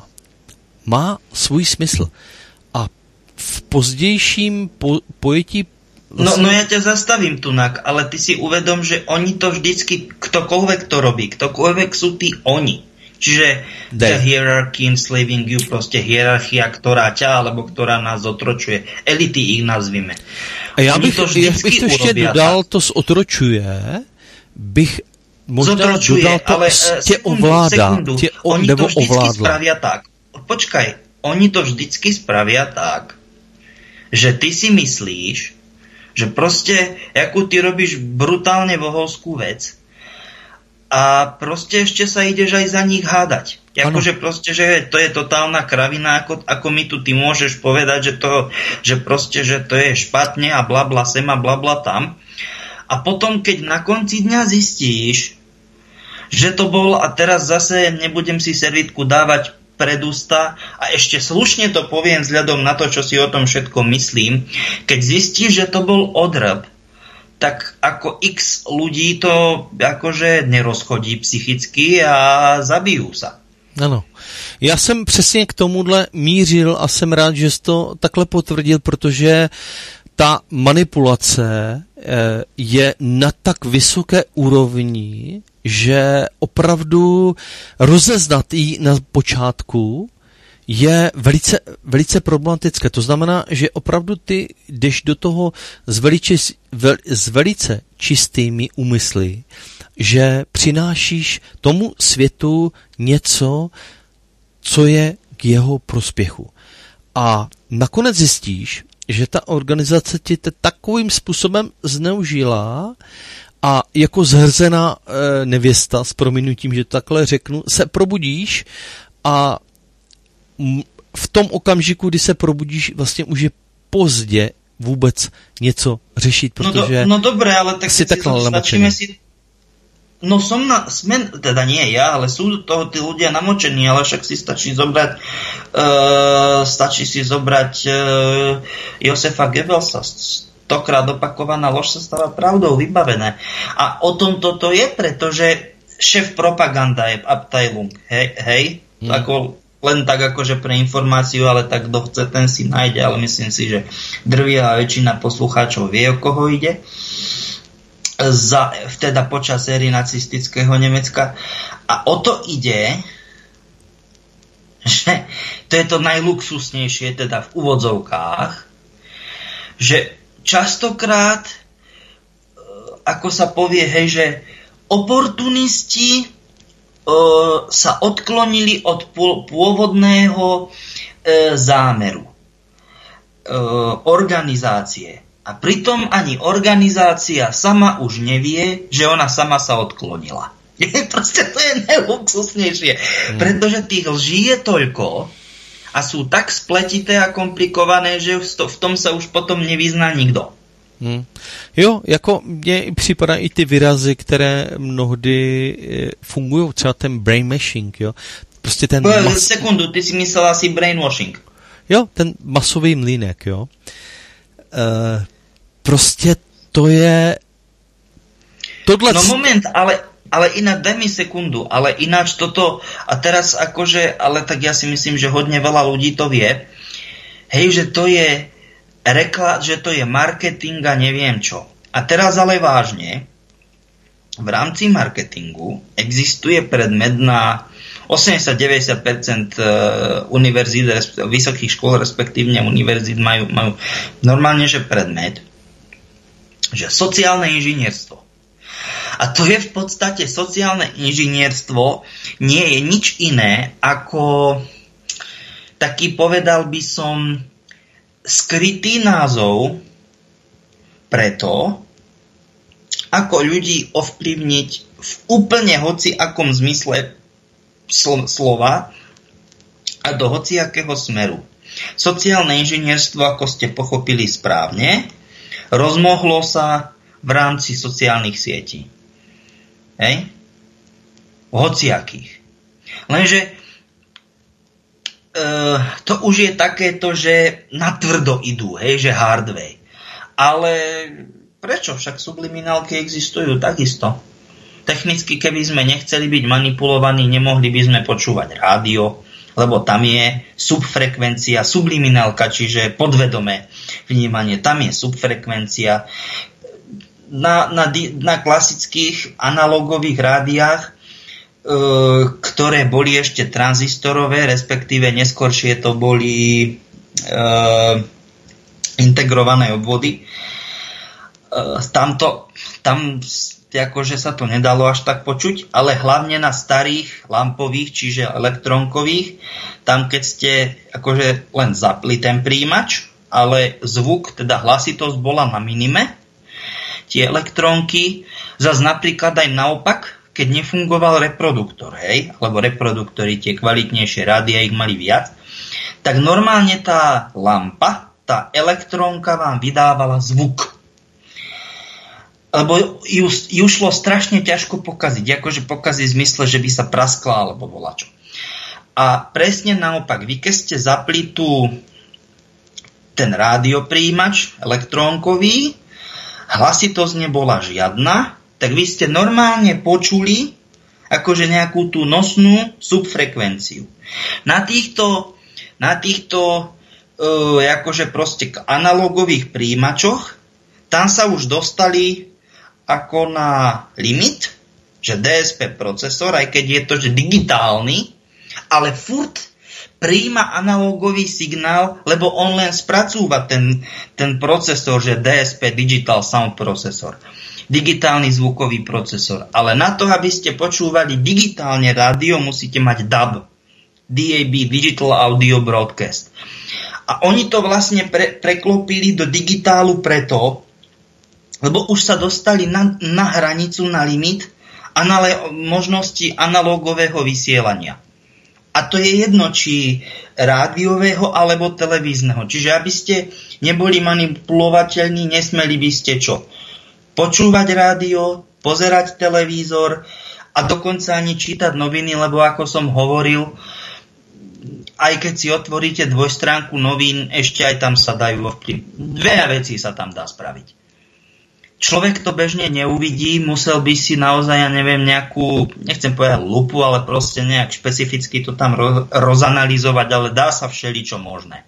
má svůj smysl. A v pozdějším po, pojetí... Vlastně... No, no ja ťa zastavím tunak, ale ty si uvedom, že oni to vždycky, ktokoľvek to robí, ktokoľvek sú tí oni. Čiže the hierarchy enslaving you, proste hierarchia, ktorá ťa, alebo ktorá nás otročuje. Elity ich nazvime. A já bych to, bych to ještě dodal, tak. To zotročuje, bych možná zotročuje, dodal to, ale tě ovládá. Sekundu, tě on, oni to vždycky ovládla. spravia tak. Počkaj, oni to vždycky spravia tak, že ty si myslíš, že proste, akú ty robíš brutálne bohovskú vec, a proste ešte sa ideš aj za nich hádať. Akože proste, že to je totálna kravina, ako, ako mi tu ty môžeš povedať, že to, že proste, že to je špatne a blabla sem a blabla tam. A potom, keď na konci dňa zistíš, že to bol, a teraz zase nebudem si servítku dávať pred ústa a ešte slušne to poviem vzhľadom na to, čo si o tom všetko myslím, keď zistíš, že to bol odrb, tak ako x ľudí to akože nerozchodí psychicky a zabijú sa. Ano. Já jsem přesně k tomuhle mířil a jsem rád, že jsi to takhle potvrdil, protože ta manipulace je na tak vysoké úrovni, že opravdu rozeznat ji na počátku je velice, velice problematické. To znamená, že opravdu ty jdeš do toho s velice, s velice čistými úmysly, že přinášíš tomu světu něco, co je k jeho prospěchu. A nakonec zjistíš, že ta organizace ti takovým způsobem zneužila a jako zhrzená e, nevěsta, s prominutím, že takhle řeknu, se probudíš a v tom okamžiku, kdy se probudíš, vlastně už je pozdě vůbec něco řešit, protože... No, do, no dobré, ale tak si tak stačíme si... No som na... Sme, teda nie ja, ale sú do toho tí ľudia namočení, ale však si stačí zobrať uh, stačí si zobrať uh, Josefa Goebbelsa. stokrát opakovaná lož sa stáva pravdou, vybavené. A o tom toto je, pretože šéf propaganda je Abteilung, hej, hej? Hmm. Ako, len tak akože pre informáciu, ale tak kto chce, ten si nájde, ale myslím si, že drvivá väčšina poslucháčov vie, o koho ide. Za, teda počas éry nacistického Nemecka. A o to ide, že to je to najluxusnejšie, teda v úvodzovkách, že častokrát, ako sa povie, hej, že oportunisti e, sa odklonili od pôvodného e, zámeru e, organizácie. A pritom ani organizácia sama už nevie, že ona sama sa odklonila. Proste to je najluxusnejšie. Hmm. Pretože tých lží je toľko a sú tak spletité a komplikované, že v tom se už potom nevyzná nikdo. Hmm. Jo, jako mně připadá i ty výrazy, které mnohdy fungují, třeba ten brainwashing, jo. Prostě ten mas... Sekundu, ty si myslel asi brainwashing. Jo, ten masový mlýnek, jo. Uh, prostě to je... Tohle... No moment, ale... Ale inak, daj mi sekundu, ale ináč toto, a teraz akože, ale tak ja si myslím, že hodne veľa ľudí to vie, hej, že to je rekla, že to je marketing a neviem čo. A teraz ale vážne, v rámci marketingu existuje predmet na osemdesiat až deväťdesiat percent univerzít, vysokých škôl, respektívne univerzít majú, majú normálne, že predmet, že sociálne inžinierstvo. A to je v podstate sociálne inžinierstvo, nie je nič iné ako taký, povedal by som, skrytý názov preto, ako ľudí ovplyvniť v úplne hociakom zmysle sl- slova a do hociakého smeru. Sociálne inžinierstvo, ako ste pochopili správne, rozmohlo sa v rámci sociálnych sietí. Hej? Hociakých. Lenže e, to už je takéto, že natvrdo idú, hej, že hard way. Ale prečo? Však subliminálky existujú takisto. Technicky, keby sme nechceli byť manipulovaní, nemohli by sme počúvať rádio, lebo tam je subfrekvencia, subliminálka, čiže podvedomé vnímanie. Tam je subfrekvencia. Na, na, na klasických analogových rádiách, e, ktoré boli ešte tranzistorové, respektíve neskôršie to boli e, integrované obvody. E, tamto, tam akože sa to nedalo až tak počuť, ale hlavne na starých lampových, čiže elektronkových, tam keď ste akože len zapli ten príjimač, ale zvuk, teda hlasitosť bola na minime, tie elektrónky, zase napríklad aj naopak, keď nefungoval reproduktor, hej, alebo reproduktory, tie kvalitnejšie rádia, ich mali viac, tak normálne tá lampa, tá elektrónka vám vydávala zvuk. Lebo ju, ju šlo strašne ťažko pokaziť, akože pokaziť v zmysle, že by sa praskla, alebo volačo. A presne naopak, vy keď ste zapli tu ten rádiopríjimač elektrónkový, hlasitosť nebola žiadna, tak vy ste normálne počuli akože nejakú tú nosnú subfrekvenciu. Na týchto, na týchto e, akože proste analogových príjimačoch, tam sa už dostali ako na limit, že dé es pé procesor, aj keď je to že digitálny, ale furt prijíma analogový signál, lebo on len spracúva ten, ten procesor, že dé es pé Digital Sound Processor. Digitálny zvukový procesor. Ale na to, aby ste počúvali digitálne rádio, musíte mať D A B. dé á bé, Digital Audio Broadcast. A oni to vlastne pre, preklopili do digitálu preto, lebo už sa dostali na, na hranicu, na limit anale- možnosti analogového vysielania. A to je jedno, či rádiového alebo televízneho. Čiže aby ste neboli manipulovateľní, nesmeli by ste čo? Počúvať rádio, pozerať televízor a dokonca ani čítať noviny, lebo ako som hovoril, aj keď si otvoríte dvojstránku novín, ešte aj tam sa dajú ovplyvniť. Dve veci sa tam dá spraviť. Človek to bežne neuvidí, musel by si naozaj, ja neviem, nejakú, nechcem povedať lupu, ale proste nejak špecificky to tam roz, rozanalizovať, ale dá sa všeličo možné.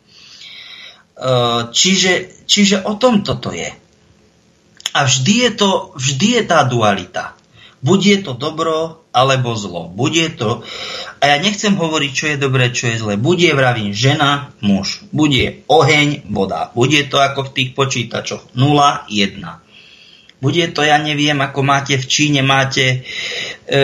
Čiže, čiže o tom toto je. A vždy je to, vždy je tá dualita. Buď je to dobro, alebo zlo. Buď je to, a ja nechcem hovoriť, čo je dobré, čo je zlé. Buď je, vravím, žena, muž. Buď je oheň, voda. Buď je to ako v tých počítačoch nula, jedna. Bude to, ja neviem, ako máte v Číne, máte e,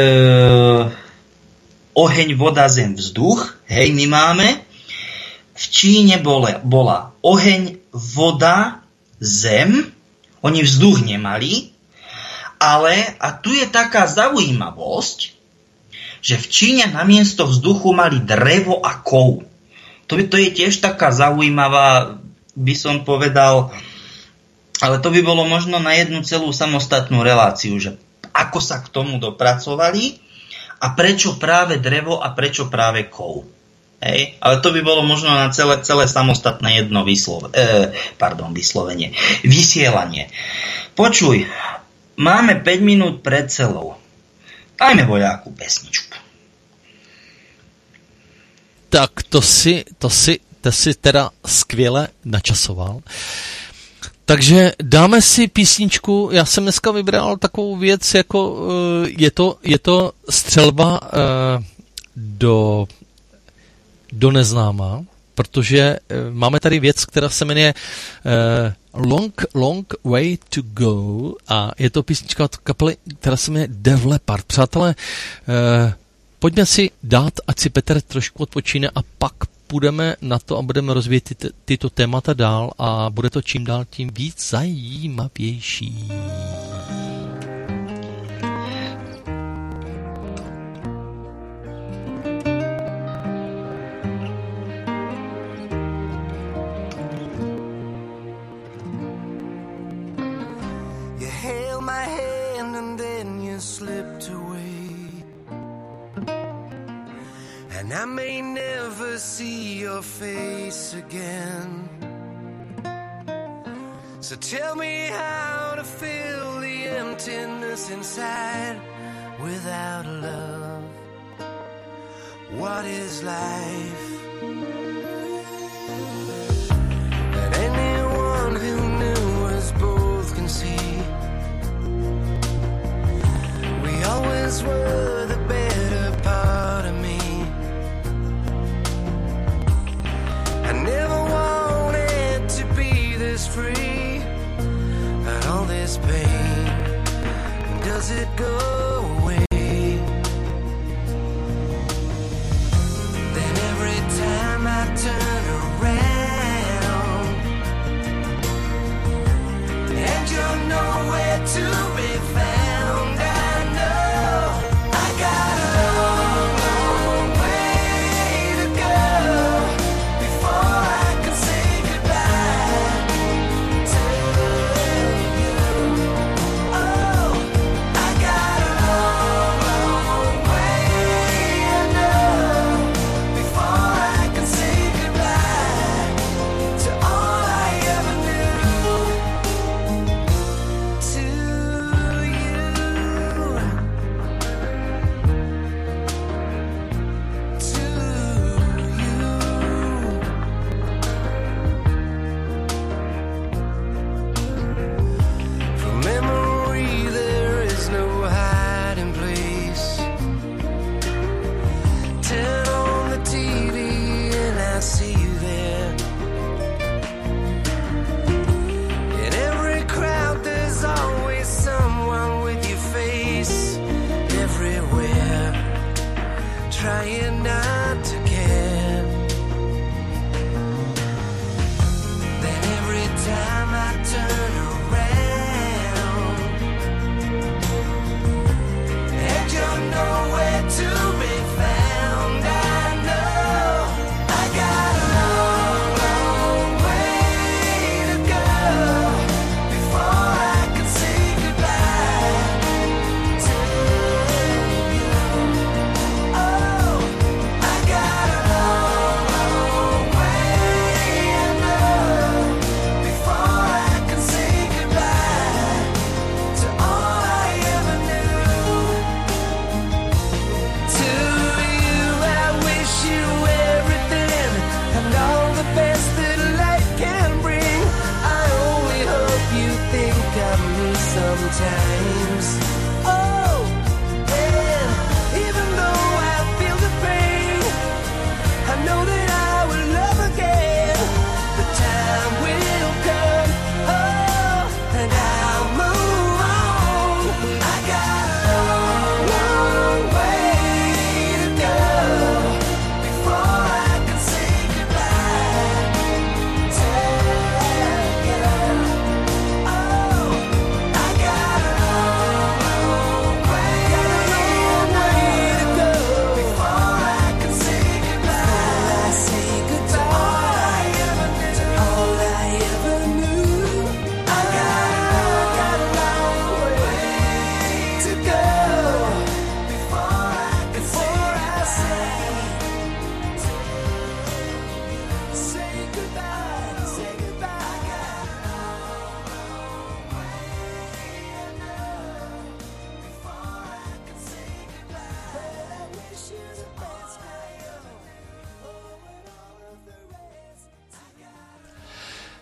oheň, voda, zem, vzduch. Hej, my máme. V Číne bola, bola oheň, voda, zem. Oni vzduch nemali. Ale, a tu je taká zaujímavosť, že v Číne namiesto vzduchu mali drevo a kov. To, to je tiež taká zaujímavá, by som povedal, ale to by bolo možno na jednu celú samostatnú reláciu, že ako sa k tomu dopracovali a prečo práve drevo a prečo práve kov. Hej? Ale to by bolo možno na celé, celé samostatné jedno vyslove, eh, pardon, vyslovenie, vysielanie. Počuj, máme päť minút pred celou. Dajme voľakú pesničku. Tak to si, to si, to si teda skvěle načasoval. Takže dáme si písničku, já jsem dneska vybral takovou věc, jako je to, je to střelba do, do neznáma, protože máme tady věc, která se jmenuje Long, Long Way to Go a je to písnička od kapely, která se jmenuje Def Leppard. Přátelé, pojďme si dát, ať si Petr trošku odpočíne a pak půjdeme na to a budeme rozvíjet ty, tyto témata dál a bude to čím dál tím víc zajímavější. You held my hand and then you slipped away. And I may never see your face again. So tell me how to fill the emptiness inside without love. What is life? That anyone who knew us both can see. We always were the better part of me. I never wanted to be this free, but all this pain, does it go away? Then every time I turn around and you're nowhere to be found, I know I got a long, long way to go before I can say goodbye to you. Oh, I got a long, long way I know before I can say goodbye to all I ever knew. To you, to you. From memory there is no hiding place. Turn on the T V and I see you there. In every crowd there's always someone with your face everywhere, trying not to care. Then every time I turn around and you're nowhere to be found, I know I got a long, long way to go before I can say goodbye to you. Oh,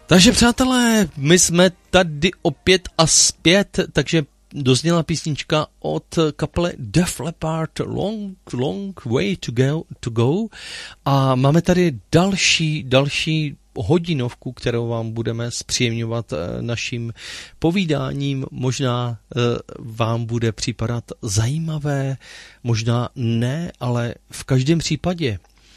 Takže přátelé, my jsme tady opět a zpět, takže dozněla písnička od kapely Def Leppard Long, Long Way to Go, to go. A máme tady další, další hodinovku, kterou vám budeme zpříjemňovat naším povídáním. Možná vám bude připadat zajímavé, možná ne, ale v každém případě.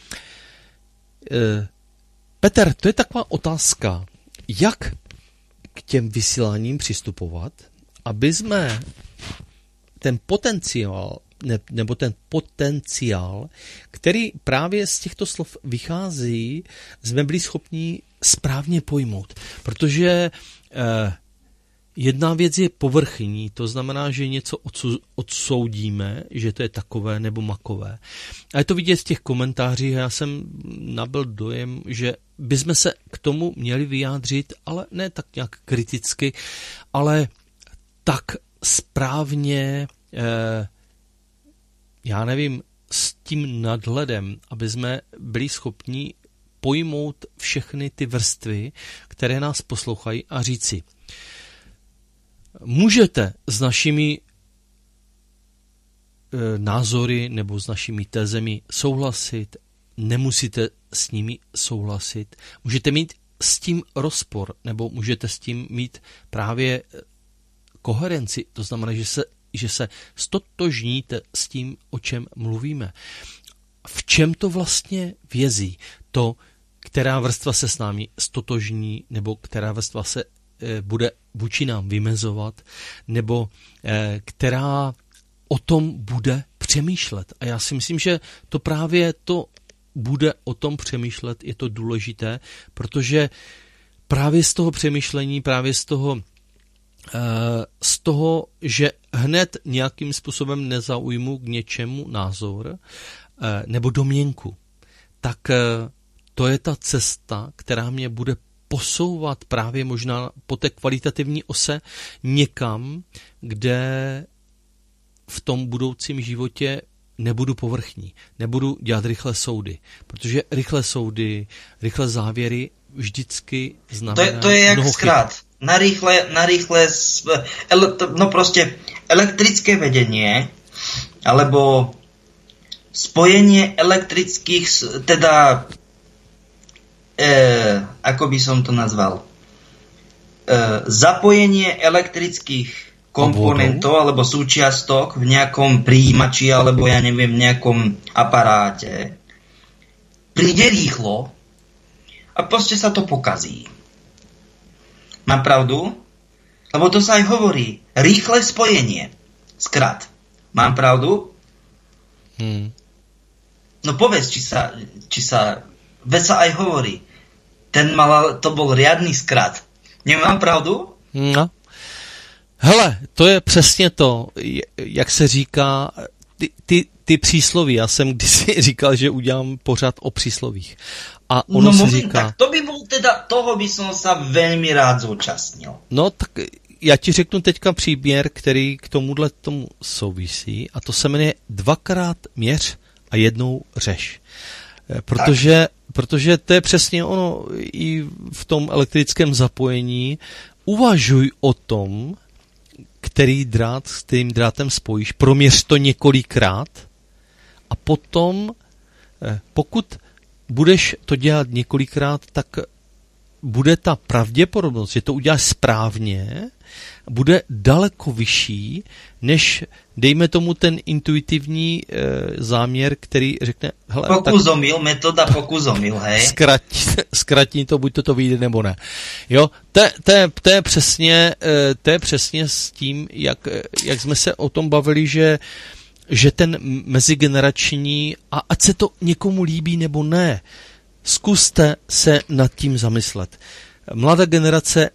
Petr, to je taková otázka, jak k těm vysíláním přistupovat, aby jsme ten potenciál, ne, nebo ten potenciál, který právě z těchto slov vychází, jsme byli schopni správně pojmout. Protože eh, jedna věc je povrchní, to znamená, že něco odsoudíme, že to je takové nebo makové. A je to vidět v těch komentářích, já jsem nabyl dojem, že bychom se k tomu měli vyjádřit, ale ne tak nějak kriticky, ale tak správně, eh, já nevím, s tím nadhledem, aby jsme byli schopni pojmout všechny ty vrstvy, které nás poslouchají a říci, můžete s našimi e, názory nebo s našimi tezemi souhlasit, nemusíte s nimi souhlasit, můžete mít s tím rozpor, nebo můžete s tím mít právě koherenci, to znamená, že se, že se stotožníte s tím, o čem mluvíme. V čem to vlastně vězí? To, která vrstva se s námi stotožní, nebo která vrstva se e, bude vůči nám vymezovat, nebo e, která o tom bude přemýšlet. A já si myslím, že to právě to bude o tom přemýšlet, je to důležité, protože právě z toho přemýšlení, právě z toho, e, z toho, že hned nějakým způsobem nezaujmu k něčemu názor e, nebo domněnku, tak e, to je ta cesta, která mě bude posouvat právě možná po té kvalitativní ose někam, kde v tom budoucím životě nebudu povrchní, nebudu dělat rychlé soudy, protože rychlé soudy, rychlé závěry vždycky znamená To je, to je jak zkrát. Na rýchle, na rýchle, no prostě elektrické vedenie, alebo spojenie elektrických, teda E, ako by som to nazval, e, zapojenie elektrických komponentov alebo súčiastok v nejakom prijímači alebo ja neviem, v nejakom aparáte príde rýchlo a proste sa to pokazí. Mám pravdu? Lebo to sa aj hovorí. Rýchle spojenie. Skrat. Mám pravdu? Hmm. No povedz, či sa, či sa veď sa aj hovorí. Ten mal, to byl riadný zkrat. Nemám pravdu? No. Hele, to je přesně to, jak se říká, ty, ty, ty přísloví. Já jsem kdysi říkal, že udělám pořad o příslovích. A ono no, se moment, říká... Tak to by byl teda, toho by som sa veľmi rád zúčastnil. No, tak já ti řeknu teďka příběr, který k tomuhle tomu souvisí, a to se jmenuje Dvakrát měř a jednou řeš. Protože, protože to je přesně ono i v tom elektrickém zapojení. Uvažuj o tom, který drát s kterým drátem spojíš, proměř to několikrát a potom, pokud budeš to dělat několikrát, tak bude ta pravděpodobnost, že to uděláš správně, bude daleko vyšší, než dejme tomu ten intuitivní e, záměr, který řekne... Hele, pokuzomil, tak, metoda pokuzomil, hej? Zkrati, zkratí to, buď to to vyjde, nebo ne. Jo, to, to, to, je přesně, to je přesně s tím, jak, jak jsme se o tom bavili, že, že ten mezigenerační, a ať se to někomu líbí nebo ne, zkuste se nad tím zamyslet. Mladá generace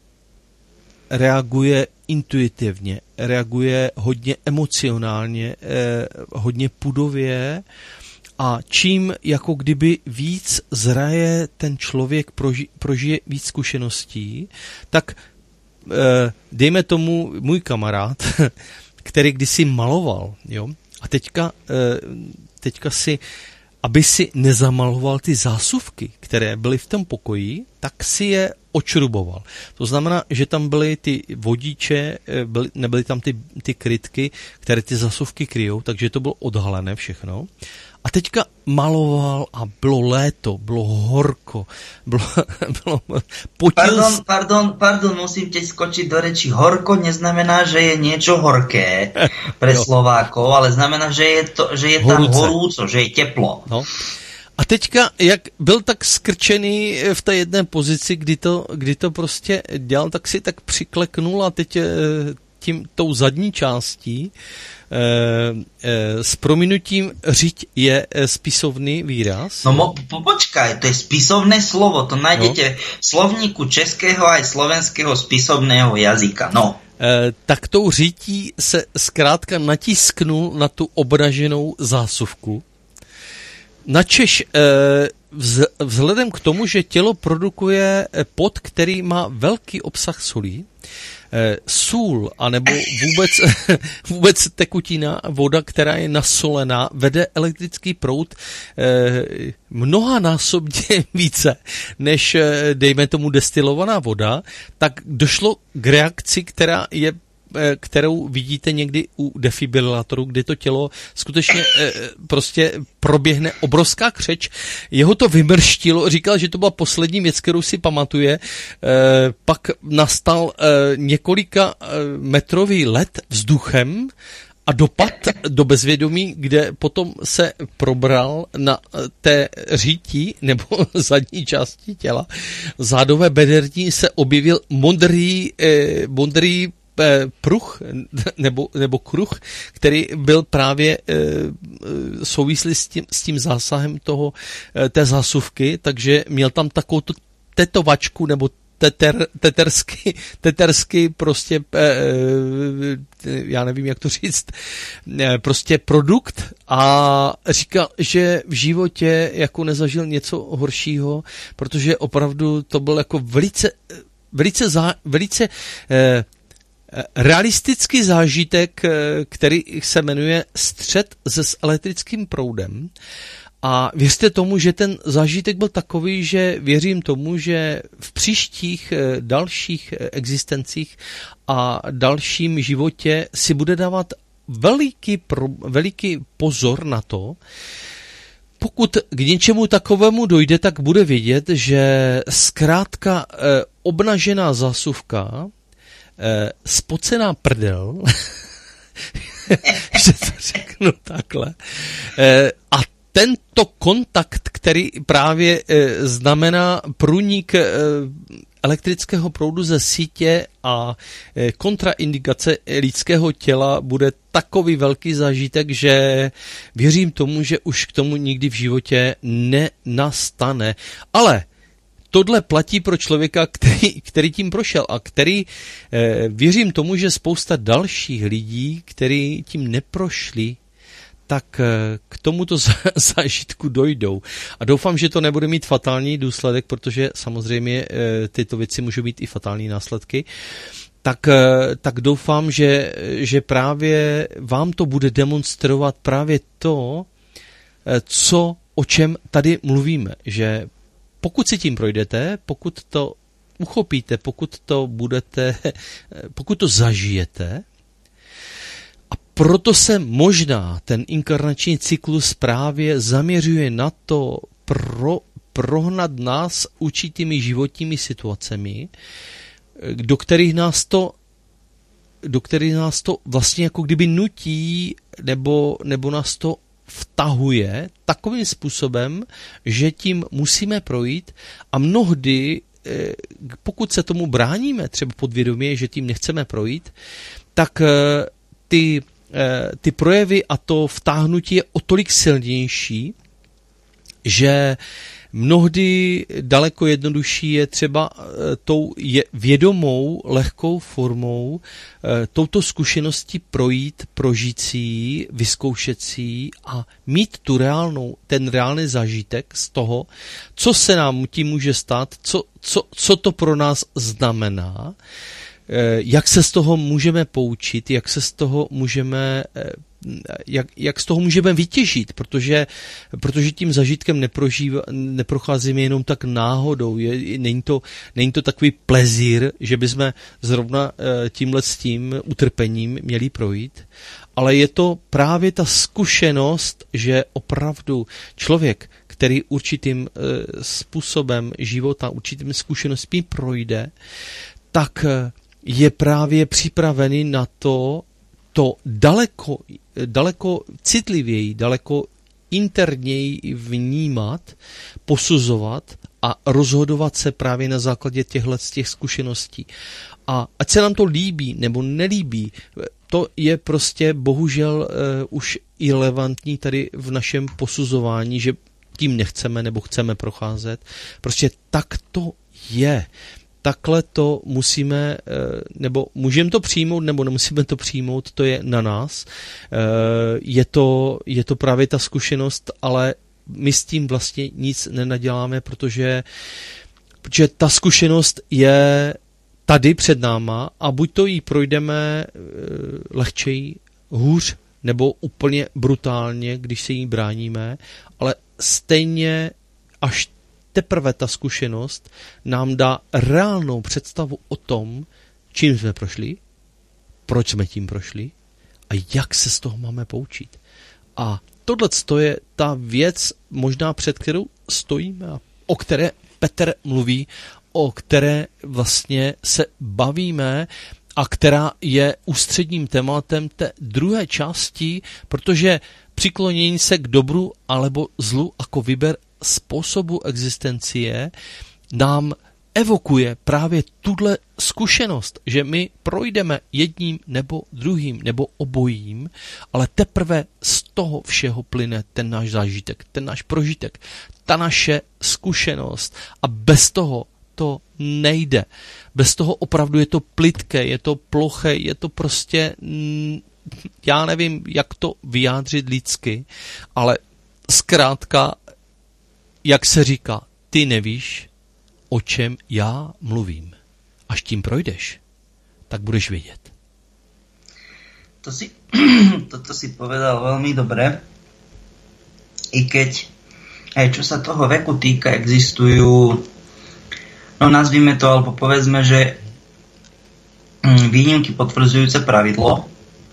reaguje intuitivně, reaguje hodně emocionálně, eh, hodně pudově a čím jako kdyby víc zraje ten člověk, proži, prožije víc zkušeností, tak eh, dejme tomu můj kamarád, který kdysi maloval, jo, a teďka, eh, teďka si, aby si nezamaloval ty zásuvky, které byly v tom pokoji, tak si je očruboval. To znamená, že tam byly ty vodíče, byly, nebyly tam ty, ty krytky, které ty zasuvky kryjou, takže to bylo odhalené všechno. A teďka maloval a bylo léto, bylo horko, bylo, bylo potil... Pardon, pardon, pardon, musím teď skočiť do reči. Horko neznamená, že je niečo horké pre Slovákov, ale znamená, že je, to, že je tam horúco, že je teplo. No. A teďka, jak byl tak skrčený v té jedné pozici, kdy to, kdy to prostě dělal, tak si tak přikleknul a teď tím, tou zadní částí e, e, s prominutím řiď je spisovný výraz. No mo, po, počkaj, to je spisovné slovo, to najdete no. v slovníku českého aj slovenského spisovného jazyka, no. E, tak tou řití se zkrátka natisknul na tu obraženou zásuvku. Načež vzhledem k tomu, že tělo produkuje pot, který má velký obsah solí, sůl, anebo vůbec, vůbec tekutina, voda, která je nasolená, vede elektrický proud mnohanásobně více, než dejme tomu destilovaná voda, tak došlo k reakci, která je kterou vidíte někdy u defibrilátoru, kdy to tělo skutečně e, prostě proběhne obrovská křeč. Jeho to vymrštilo, říkal, že to byla poslední věc, kterou si pamatuje. E, pak nastal e, několika e, metrový let vzduchem a dopad do bezvědomí, kde potom se probral na té řítí nebo zadní části těla. Zádové bederní se objevil modrý, e, modrý pruh nebo, nebo kruh, který byl právě e, souvislý s tím, s tím zásahem toho, e, té zásuvky, takže měl tam takovou tu tetovačku nebo teter, tetersky, tetersky prostě, e, já nevím, jak to říct, e, prostě produkt a říkal, že v životě jako nezažil něco horšího, protože opravdu to byl jako velice, velice, zá, velice e, realistický zážitek, který se jmenuje střet se s elektrickým proudem. A věřte tomu, že ten zážitek byl takový, že věřím tomu, že v příštích dalších existencích a dalším životě si bude dávat veliký, pro, veliký pozor na to, pokud k něčemu takovému dojde, tak bude vědět, že zkrátka obnažená zásuvka, spocená prdel, že to řeknu takhle, a tento kontakt, který právě znamená průnik elektrického proudu ze sítě a kontraindikace lidského těla, bude takový velký zážitek, že věřím tomu, že už k tomu nikdy v životě nenastane. Ale tohle platí pro člověka, který, který tím prošel a který, eh, věřím tomu, že spousta dalších lidí, kteří tím neprošli, tak eh, k tomuto zážitku dojdou. A doufám, že to nebude mít fatální důsledek, protože samozřejmě eh, tyto věci můžou mít i fatální následky. Tak, eh, tak doufám, že, že právě vám to bude demonstrovat právě to, eh, co, o čem tady mluvíme, že pokud si tím projdete, pokud to uchopíte, pokud to budete, pokud to zažijete, a proto se možná ten inkarnační cyklus právě zaměřuje na to pro, prohnat nás určitými životními situacemi, do kterých nás to, do kterých nás to vlastně jako kdyby nutí, nebo, nebo nás to vtahuje takovým způsobem, že tím musíme projít a mnohdy, pokud se tomu bráníme, třeba podvědomě, že tím nechceme projít, tak ty, ty projevy a to vtáhnutí je o tolik silnější, že mnohdy daleko jednodušší je třeba tou je vědomou, lehkou formou touto zkušeností projít, prožící, vyzkoušecí a mít tu reálnou, ten reálný zážitek z toho, co se nám tím může stát, co, co, co to pro nás znamená, jak se z toho můžeme poučit, jak se z toho můžeme jak, jak z toho můžeme vytěžit, protože, protože tím zažitkem neprožíva, neprocházíme jenom tak náhodou. Je, není, to, není to takový plezír, že bychom zrovna tímhle s tím utrpením měli projít, ale je to právě ta zkušenost, že opravdu člověk, který určitým způsobem života, určitým zkušenostmi projde, tak je právě připravený na to, to daleko, daleko citlivěji, daleko interněji vnímat, posuzovat a rozhodovat se právě na základě těchto těch zkušeností. A ať se nám to líbí nebo nelíbí, to je prostě bohužel uh, už irelevantní tady v našem posuzování, že tím nechceme nebo chceme procházet. Prostě tak to je. Takhle to musíme, nebo můžeme to přijmout, nebo nemusíme to přijmout, to je na nás. Je to, je to právě ta zkušenost, ale my s tím vlastně nic nenaděláme, protože, protože ta zkušenost je tady před náma a buď to jí projdeme lehčej, hůř, nebo úplně brutálně, když se jí bráníme, ale stejně až teprve ta zkušenost nám dá reálnou představu o tom, čím jsme prošli, proč jsme tím prošli a jak se z toho máme poučit. A tohle je ta věc, možná před kterou stojíme a o které Petr mluví, o které vlastně se bavíme a která je ústředním tématem té druhé části, protože přiklonění se k dobru alebo zlu jako vyber způsobu existencie nám evokuje právě tuhle zkušenost, že my projdeme jedním nebo druhým nebo obojím, ale teprve z toho všeho plyne ten náš zážitek, ten náš prožitek, ta naše zkušenost a bez toho to nejde. Bez toho opravdu je to plytké, je to ploché, je to prostě, já nevím, jak to vyjádřit lidsky, ale zkrátka, jak se říká, ty nevíš, o čem já mluvím. Až tím projdeš, tak budeš vědět. To si, toto si povedal veľmi dobre. I keď, aj čo sa toho veku týka, existujú, no nazvime to, alebo povedzme, že výnimky potvrdzujúce pravidlo.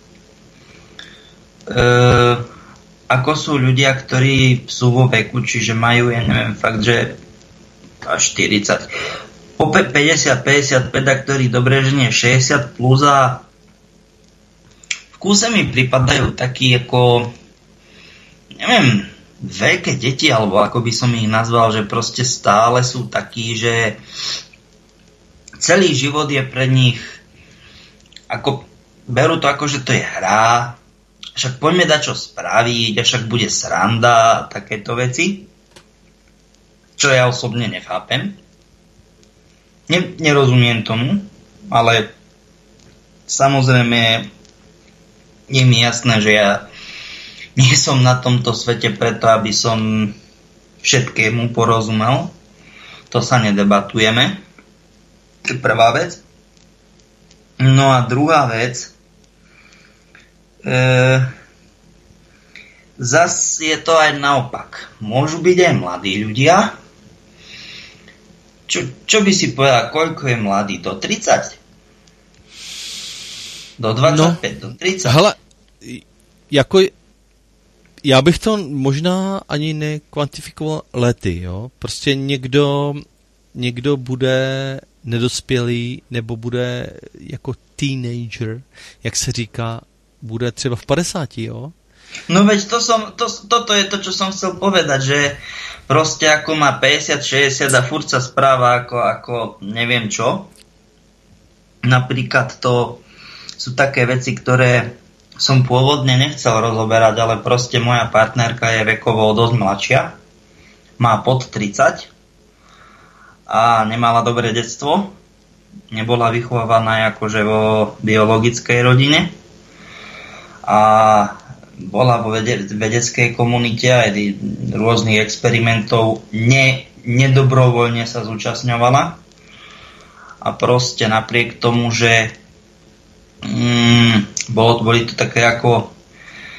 E, ako sú ľudia, ktorí sú vo veku, čiže majú, ja neviem, fakt, že až štyridsať, po päťdesiat päťdesiatpäť, a ktorí dobre ženie šesťdesiat plus a v kúse mi pripadajú takí ako, neviem, veľké deti, alebo ako by som ich nazval, že proste stále sú takí, že celý život je pre nich, ako berú to ako, že to je hra, však poďme dať čo spraviť, a však bude sranda a takéto veci, čo ja osobne nechápem. Ne, nerozumiem tomu, ale samozrejme je mi jasné, že ja nie som na tomto svete preto, aby som všetkému porozumel. To sa nedebatujeme. To je prvá vec. No a druhá vec, e, zas je to aj naopak. Môžu byť aj mladí ľudia. Čo, čo by si povedal, koľko je mladý? Do tridsať? Do dvacet pět, no, do třicet. Hele, jako já bych to možná ani nekvantifikoval lety, jo. Prostě někdo, někdo bude nedospělý nebo bude jako teenager, jak se říká, bude třeba v padesáti, jo. No veď to som, to, toto je to, čo som chcel povedať, že proste ako má päťdesiat šesťdesiat a furt sa správa ako, ako neviem čo. Napríklad to sú také veci, ktoré som pôvodne nechcel rozoberať, ale proste moja partnerka je vekovo dosť mladšia. Má pod tridsať a nemala dobré detstvo. Nebola vychovávaná akože vo biologickej rodine. A bola vo vedeckej komunite aj rôznych experimentov. Ne, nedobrovoľne sa zúčastňovala. A proste napriek tomu, že Mm, bolo, boli to také ako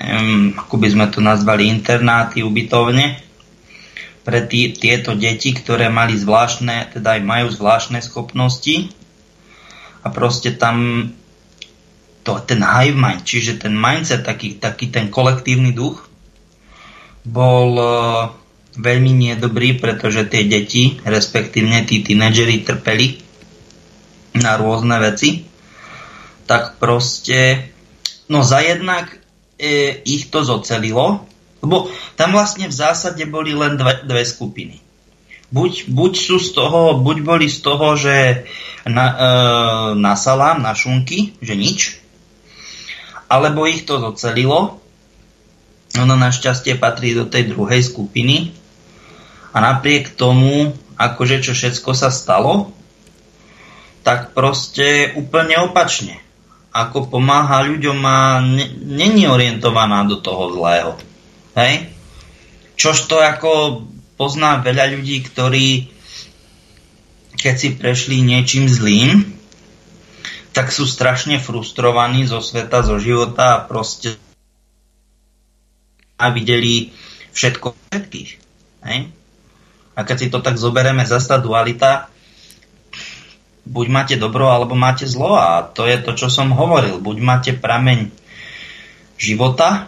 um, ako by sme to nazvali, internáty, ubytovne pre tí, tieto deti, ktoré mali zvláštne, teda aj majú zvláštne schopnosti a proste tam to, ten hive mind, čiže ten mindset, taký, taký ten kolektívny duch bol uh, veľmi nedobrý, pretože tie deti, respektívne tí tínedžeri trpeli na rôzne veci, tak proste no za jednak e, ich to zocelilo, lebo tam vlastne v zásade boli len dve, dve skupiny. Buď, buď sú z toho, buď boli z toho, že na, e, na salám, na šunky, že nič, alebo ich to zocelilo. Ono našťastie patrí do tej druhej skupiny a napriek tomu, akože čo všetko sa stalo, tak proste úplne opačne. Ako pomáha ľuďom a není orientovaná do toho zlého. Hej? Čož to ako pozná veľa ľudí, ktorí keď si prešli niečím zlým, tak sú strašne frustrovaní zo sveta, zo života a proste a videli všetko všetkých. Hej? A keď si to tak zoberieme, zasa dualita, buď máte dobro, alebo máte zlo. A to je to, čo som hovoril. Buď máte prameň života,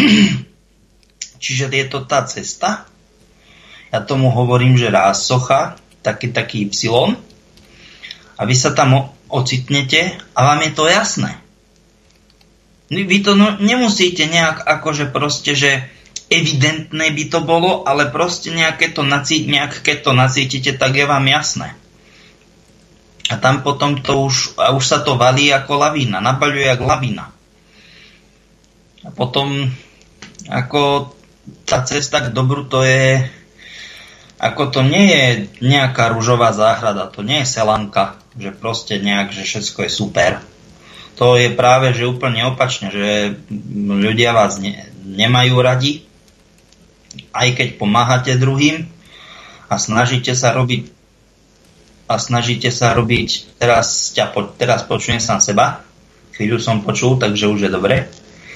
čiže je to tá cesta. Ja tomu hovorím, že ráz socha, taký taký Y. A vy sa tam ocitnete a vám je to jasné. Vy to no, nemusíte nejak akože proste, že evidentné by to bolo, ale proste nejaké to, nací, nejak keď to nacítite, tak je vám jasné. A tam potom to už, a už sa to valí ako lavína, nabaľuje ako lavína. A potom ako tá cesta k dobru, to je ako to nie je nejaká ružová záhrada, to nie je selanka, že proste nejak, že všetko je super. To je práve, že úplne opačne, že ľudia vás ne, nemajú radi, aj keď pomáhate druhým a snažíte sa robiť a snažíte sa robiť, teraz, ťa, teraz počujem sám seba, chvíľu som počul, takže už je dobre.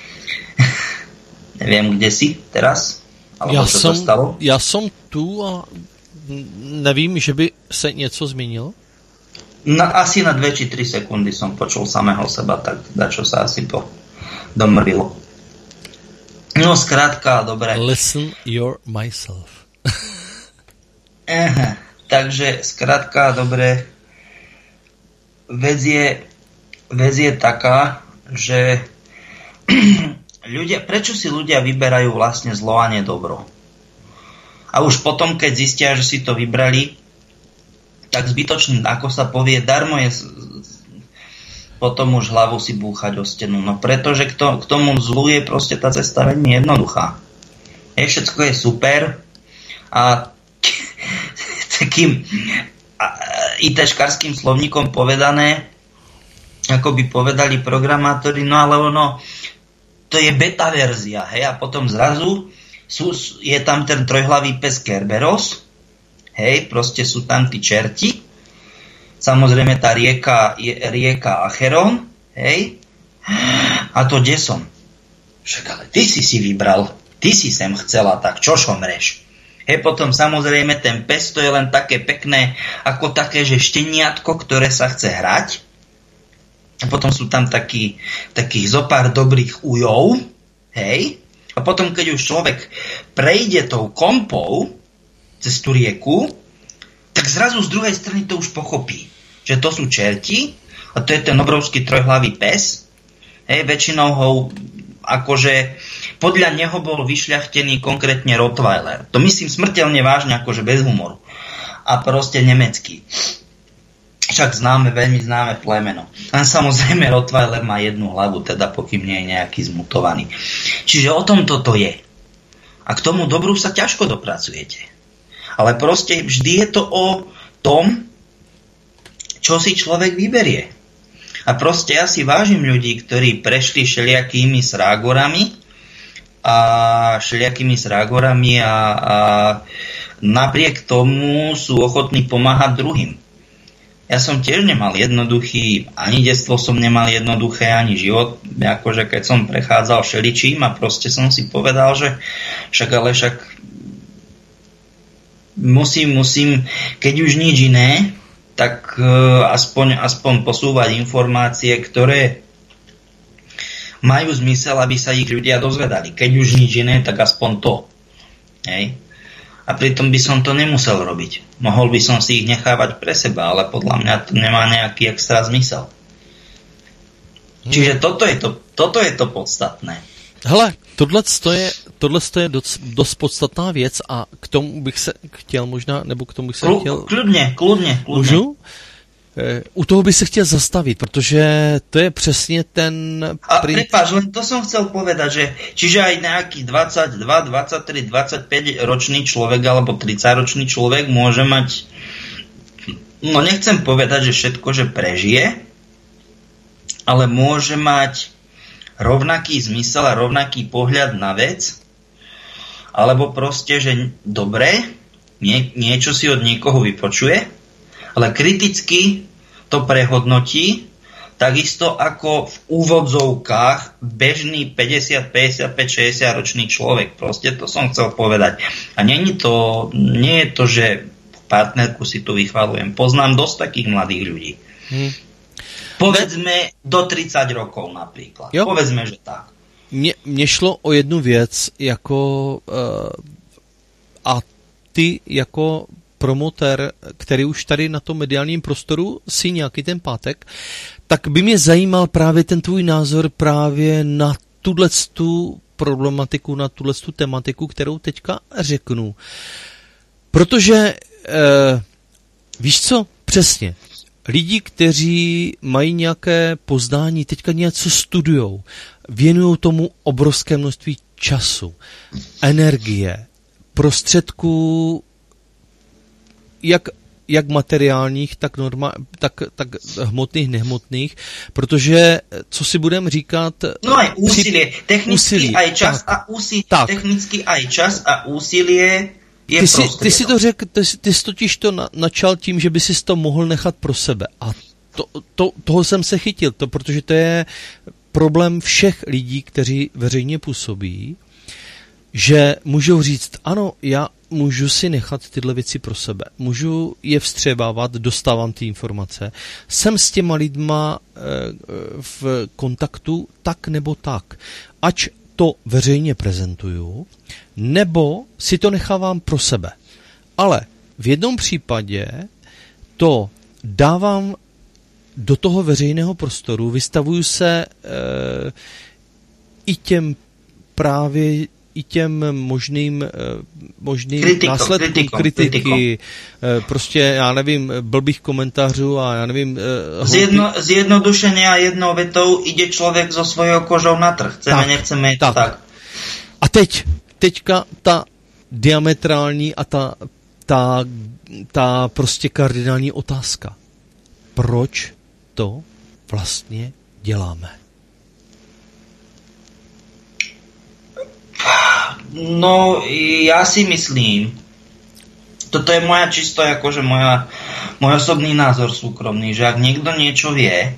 Neviem, kde si teraz, alebo já čo som, to stalo. Já jsem tu a nevím, že by se něco změnilo? Na, asi na dve či tri sekundy som počul samého seba, tak teda čo sa asi to domrvilo. No, skrátka, dobre. Listen your myself. Aha. Takže skrátka, dobre, vec je, vec je taká, že ľudia, prečo si ľudia vyberajú vlastne zlo a nie dobro? A už potom, keď zistia, že si to vybrali, tak zbytočne, ako sa povie, darmo je potom už hlavu si búchať o stenu. No pretože k, to, k tomu zlu je proste tá cesta veľmi jednoduchá. Je, všetko je super a takým ITškarským slovníkom povedané, ako by povedali programátori, no ale ono, to je beta verzia, hej, a potom zrazu sú, je tam ten trojhlavý pes Kerberos, hej, proste sú tam tí čerti, samozrejme tá rieka, je rieka Acheron, hej, a to kde som? Však ale ty si si vybral, ty si sem chcela, tak čo šomreš? Hej, potom samozrejme ten pes, to je len také pekné, ako také, že šteniatko, ktoré sa chce hrať. A potom sú tam takí, takých zopár dobrých ujov, hej. A potom, keď už človek prejde tou kompou cez tú rieku, tak zrazu z druhej strany to už pochopí, že to sú čerti a to je ten obrovský trojhlavý pes. Hej, väčšinou ho akože podľa neho bol vyšľachtený konkrétne Rottweiler. To myslím smrteľne vážne, akože bez humoru. A proste nemecký. Však známe, veľmi známe plemeno. A samozrejme Rottweiler má jednu hlavu, teda pokým nie je nejaký zmutovaný. Čiže o tom toto je. A k tomu dobru sa ťažko dopracujete. Ale proste vždy je to o tom, čo si človek vyberie. A proste ja si vážim ľudí, ktorí prešli všelijakými srágorami a všelijakými srágorami a, a napriek tomu sú ochotní pomáhať druhým. Ja som tiež nemal jednoduchý, ani detstvo som nemal jednoduché, ani život. Akože keď som prechádzal všeličím a proste som si povedal, že však ale však musím, musím, keď už nič iné, tak uh, aspoň, aspoň posúvať informácie, ktoré majú zmysel, aby sa ich ľudia dozvedali. Keď už nič iné, tak aspoň to. Hej. A pritom by som to nemusel robiť. Mohol by som si ich nechávať pre seba, ale podľa mňa to nemá nejaký extra zmysel. Hmm. Čiže toto je to, toto je to podstatné. Hele, tohle je, tohle je doc, dost podstatná věc a k tomu bych se chtěl možná, nebo k tomu bych se Klu, chtěl... Kludně, kludně, kludně. Můžu? U toho by se chtěl zastavit, protože to je přesně ten... A prepáč, len to som chcel povedať, že čiže aj nejaký dvadsaťdva, dvadsaťtri, dvadsaťpäť ročný človek alebo tridsaťročný človek môže mať, no nechcem povedať, že všetko, že prežije, ale môže mať rovnaký zmysel a rovnaký pohľad na vec, alebo proste, že dobre, nie, niečo si od niekoho vypočuje, ale kriticky to prehodnotí, takisto ako v úvodzovkách bežný päťdesiat, päťdesiatpäť, šesťdesiat ročný človek. Proste to som chcel povedať. A nie je to, nie je to, že partnerku si tu vychvalujem. Poznám dosť takých mladých ľudí. Hmm. Povedzme do tridsať rokov napríklad. Jo. Povedzme, že tak. Mně, mně šlo o jednu věc, jako uh, a ty jako promotér, který už tady na tom mediálním prostoru si nějaký ten pátek, tak by mě zajímal právě ten tvůj názor právě na tuhletu problematiku, na tuhletu tematiku, kterou teďka řeknu. Protože eh, víš co? Přesně. Lidi, kteří mají nějaké poznání, teďka něco studujou, věnují tomu obrovské množství času, energie, prostředků, jak, jak materiálních, tak, norma, tak, tak hmotných, nehmotných, protože, co si budeme říkat... No aj úsilie, technický úsilí, aj čas tak, a úsilie, tak. technický aj čas a úsilie je ty si, ty si to řekl, ty, ty jsi totiž to na, načal tím, že by si to mohl nechat pro sebe. A to, to, toho jsem se chytil, to, protože to je problém všech lidí, kteří veřejně působí, že můžou říct, ano, já můžu si nechat tyhle věci pro sebe, můžu je vstřebávat, dostávám ty informace, jsem s těma lidma e, v kontaktu tak nebo tak, ač to veřejně prezentuju, nebo si to nechávám pro sebe. Ale v jednom případě to dávám do toho veřejného prostoru, vystavuju se e, i těm právě i těm možným, možným kritiko, následkům kritiko, kritiky, kritiko. prostě, já nevím, blbých komentářů a já nevím... Zjedno, zjednodušeně a jednou větou ide člověk so svojou kožou na trh. Chceme, tak, nechceme, tak. tak. A teď, teďka ta diametrální a ta, ta, ta prostě kardinální otázka. Proč to vlastně děláme? No, ja si myslím, toto je moja čisto akože moja, môj osobný názor súkromný, že ak niekto niečo vie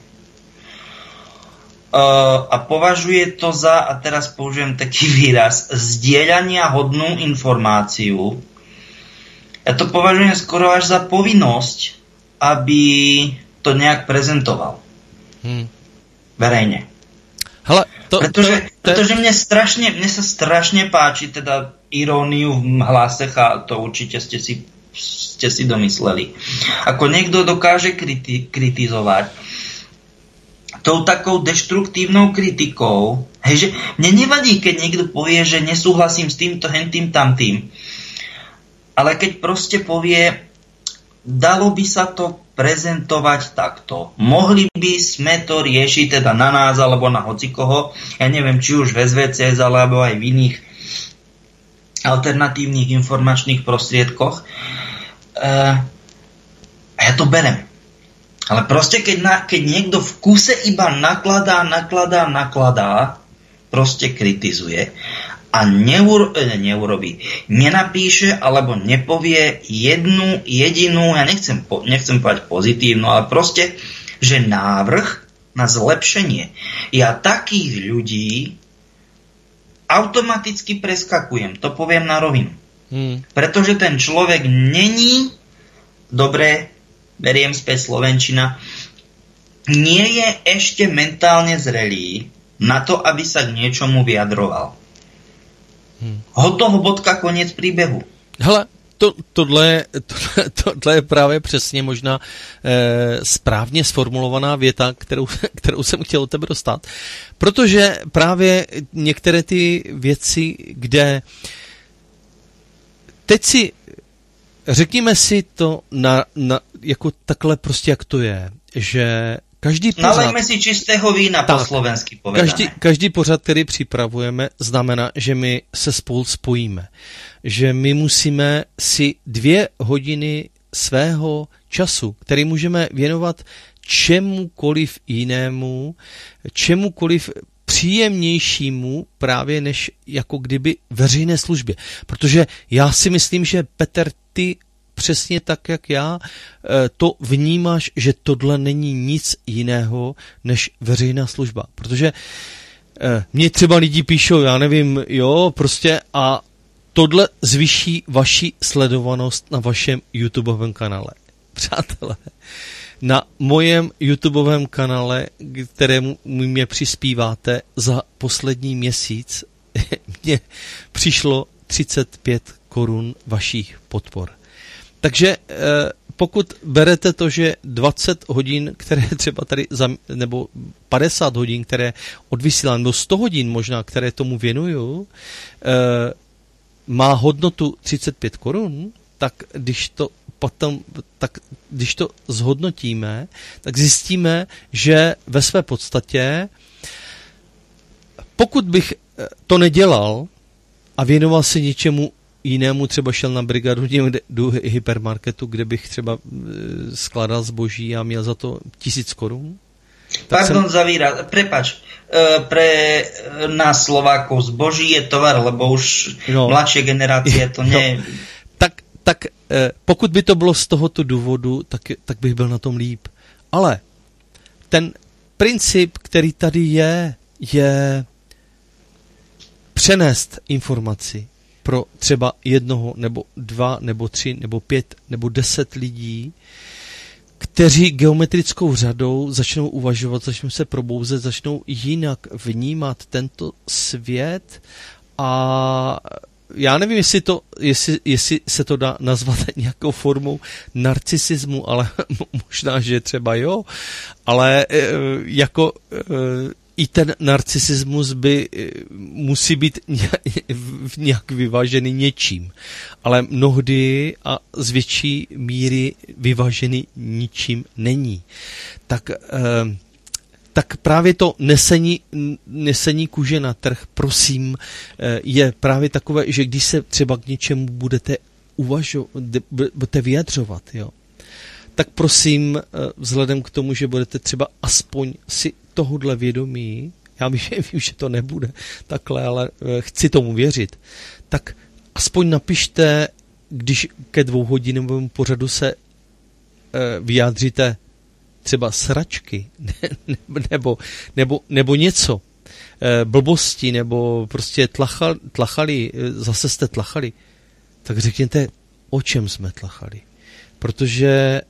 uh, a považuje to za, a teraz použijem taký výraz, zdieľania hodnú informáciu, ja to považujem skoro až za povinnosť, aby to nejak prezentoval. Hmm. Verejne. Hele, to, pretože, to, to, pretože mne, strašne, mne sa strašne páči teda iróniu v hlasech a to určite ste si, ste si domysleli. Ako niekto dokáže kriti, kritizovať tou takou deštruktívnou kritikou, hej, že mne nevadí, keď niekto povie, že nesúhlasím s týmto, hentým, tamtým. Ale keď proste povie, dalo by sa to prezentovať takto. Mohli by sme to riešiť teda na nás alebo na hocikoho, ja neviem, či už v es vé cé es alebo aj v iných alternatívnych informačných prostriedkoch. E, ja to berem. Ale proste, keď, na, keď niekto v kuse iba nakladá, nakladá, nakladá, proste kritizuje a neur, neurobí, nenapíše alebo nepovie jednu jedinú, ja nechcem, nechcem povedať pozitívnu, ale proste, že návrh na zlepšenie. Ja takých ľudí automaticky preskakujem, to poviem na rovinu. Hmm. Pretože ten človek není, dobre, beriem späť slovenčina, nie je ešte mentálne zrelý na to, aby sa k niečomu vyjadroval. Hmm. Hotovo, bodka, koniec príbehu. Hele, to, tohle, tohle, tohle je právě přesně možná e, správně sformulovaná věta, kterou, kterou jsem chtěl od tebe dostat. Protože právě některé ty věci, kde teď si, řekněme si to na, na, jako takhle prostě, jak to je, že každý pořad... Nalejme si čistého vína, tak, po slovensky povedané. Každý, každý pořad, který připravujeme, znamená, že my se spolu spojíme. Že my musíme si dvě hodiny svého času, který můžeme věnovat čemukoliv jinému, čemukoliv příjemnějšímu právě než jako kdyby veřejné službě. Protože já si myslím, že Petr, ty přesně tak, jak já, to vnímáš, že tohle není nic jiného než veřejná služba. Protože mě třeba lidi píšou, já nevím, jo, prostě a tohle zvýší vaši sledovanost na vašem YouTubeovém kanále. Přátelé, na mojem YouTubeovém kanále, kterému mě přispíváte za poslední měsíc, mně přišlo třicet pět korun vašich podpor. Takže pokud berete to, že dvacet hodin, které třeba tady, za, nebo padesát hodin, které odvysílám, nebo sto hodin možná, které tomu věnuju, má hodnotu třicet pět korun, tak když to potom, tak když to zhodnotíme, tak zjistíme, že ve své podstatě, pokud bych to nedělal a věnoval se něčemu jinému, třeba šel na brigadu do hypermarketu, kde bych třeba skládal zboží a měl za to tisíc korun. Pardon jsem... za výraz, prepač, pre nás Slovákov zboží je tovar, lebo už no. mladšie generácie to nie... No. Tak, tak pokud by to bylo z tohoto důvodu, tak, tak bych byl na tom líp. Ale ten princip, který tady je, je přenést informaci pro třeba jednoho, nebo dva, nebo tři, nebo pět, nebo deset lidí, kteří geometrickou řadou začnou uvažovat, začnou se probouzet, začnou jinak vnímat tento svět a já nevím, jestli, to, jestli, jestli se to dá nazvat nějakou formou narcisismu, ale možná, že třeba jo, ale jako i ten narcisismus by musí být nějak vyvážený něčím. Ale mnohdy a z větší míry vyvážený ničím není. Tak, tak právě to nesení, nesení kůže na trh, prosím, je právě takové, že když se třeba k něčemu budete uvažovat, budete vyjadřovat, jo, tak prosím, vzhledem k tomu, že budete třeba aspoň si tohodle vědomí, já vím, že to nebude takhle, ale chci tomu věřit, tak aspoň napište, když ke dvouhodinovému pořadu se vyjádříte třeba sračky, nebo, nebo, nebo něco, blbosti, nebo prostě tlachal, tlachali, zase jste tlachali, tak řekněte, o čem jsme tlachali. Protože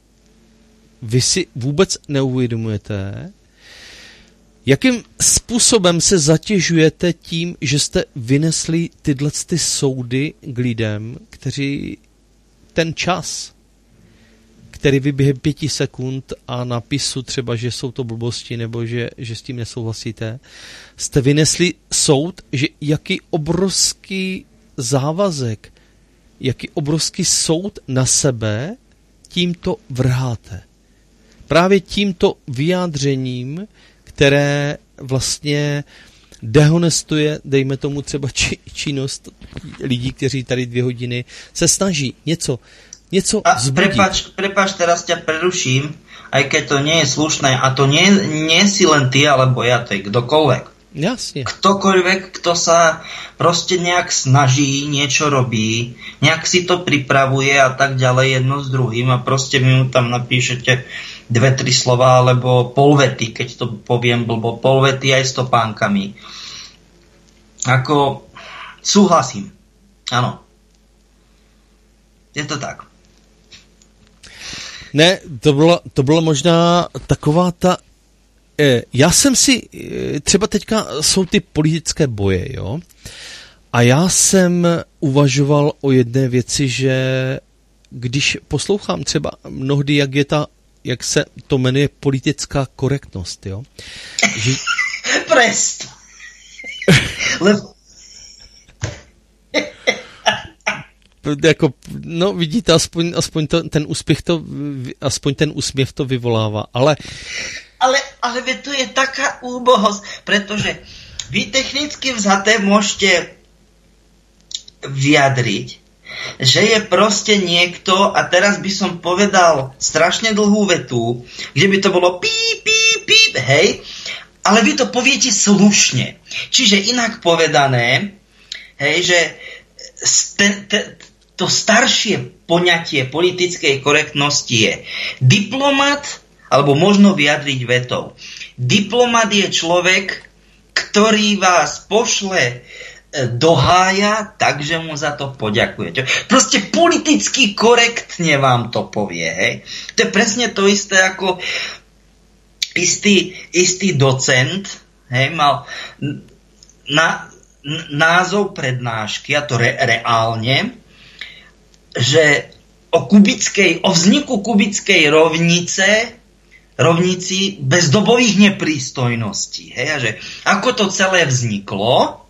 vy si vůbec neuvědomujete, jakým způsobem se zatěžujete tím, že jste vynesli tyhle ty soudy k lidem, kteří ten čas, který vy během pěti sekund a napisu třeba, že jsou to blbosti nebo že, že s tím nesouhlasíte, jste vynesli soud, že jaký obrovský závazek, jaký obrovský soud na sebe tímto vrháte. Právě tímto vyjádřením, které vlastně dehonestuje, dejme tomu třeba či, činnost lidí, kteří tady dvě hodiny se snaží něco, něco a vzbudit. Prepač, prepač, teraz ťa preruším, aj keď to nie je slušné, a to nie, nie si len ty, alebo ja, to je kdokoľvek. Jasne. Ktokoľvek, kto sa proste nejak snaží, niečo robí, nejak si to pripravuje a tak ďalej jedno s druhým a proste mi mu tam napíšete dve, tri slova alebo polvety, keď to poviem blbo, polvety aj s topánkami. Ako súhlasím. Áno. Je to tak. Ne, to bylo, to bylo možná taková ta... Eh, já jsem si... Eh, třeba teďka jsou ty politické boje, jo? A já jsem uvažoval o jedné věci, že když poslouchám třeba mnohdy, jak je ta, jak se to jmenuje politická korektnost, jo? Že... Prest. Lebo... Jako, no vidíte, aspoň, aspoň to, ten úspěch to, aspoň ten úsměv to vyvolává, ale... Ale, ale to je taká úbohosť, pretože vy technicky vzaté môžete vyjadriť, že je proste niekto, a teraz by som povedal strašne dlhú vetu, kde by to bolo píp, píp, píp, hej, ale vy to poviete slušne. Čiže inak povedané, hej, že ten, ten, to staršie poňatie politickej korektnosti je diplomat, alebo možno vyjadriť vetou. Diplomat je človek, ktorý vás pošle do hája, takže mu za to poďakujete. Proste politicky korektne vám to povie. Hej. To je presne to isté, ako istý, istý docent, hej, mal na, názov prednášky, a to re, reálne, že o kubickej, o vzniku kubickej rovnice rovnici bezdobových neprístojností. Hej, a že ako to celé vzniklo,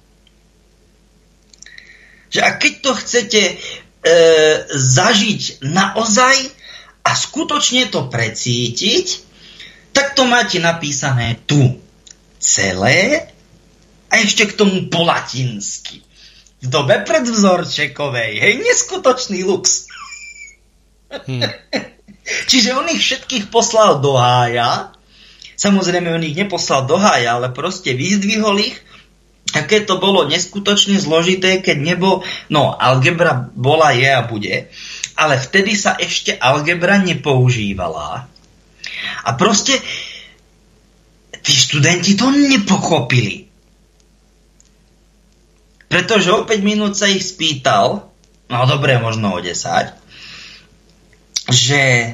že a keď to chcete e, zažiť naozaj a skutočne to precítiť, tak to máte napísané tu celé a ešte k tomu po latinsky. V dobe predvzorčekovej. Hej, neskutočný lux. Hmm. Čiže on ich všetkých poslal do hája. Samozrejme, on ich neposlal do hája, ale proste vyzdvihol ich. Aké to bolo neskutočne zložité, keď nebol... No, algebra bola, je a bude. Ale vtedy sa ešte algebra nepoužívala. A proste tí študenti to nepochopili. Pretože o päť minút sa ich spýtal, no dobre, možno o desať, že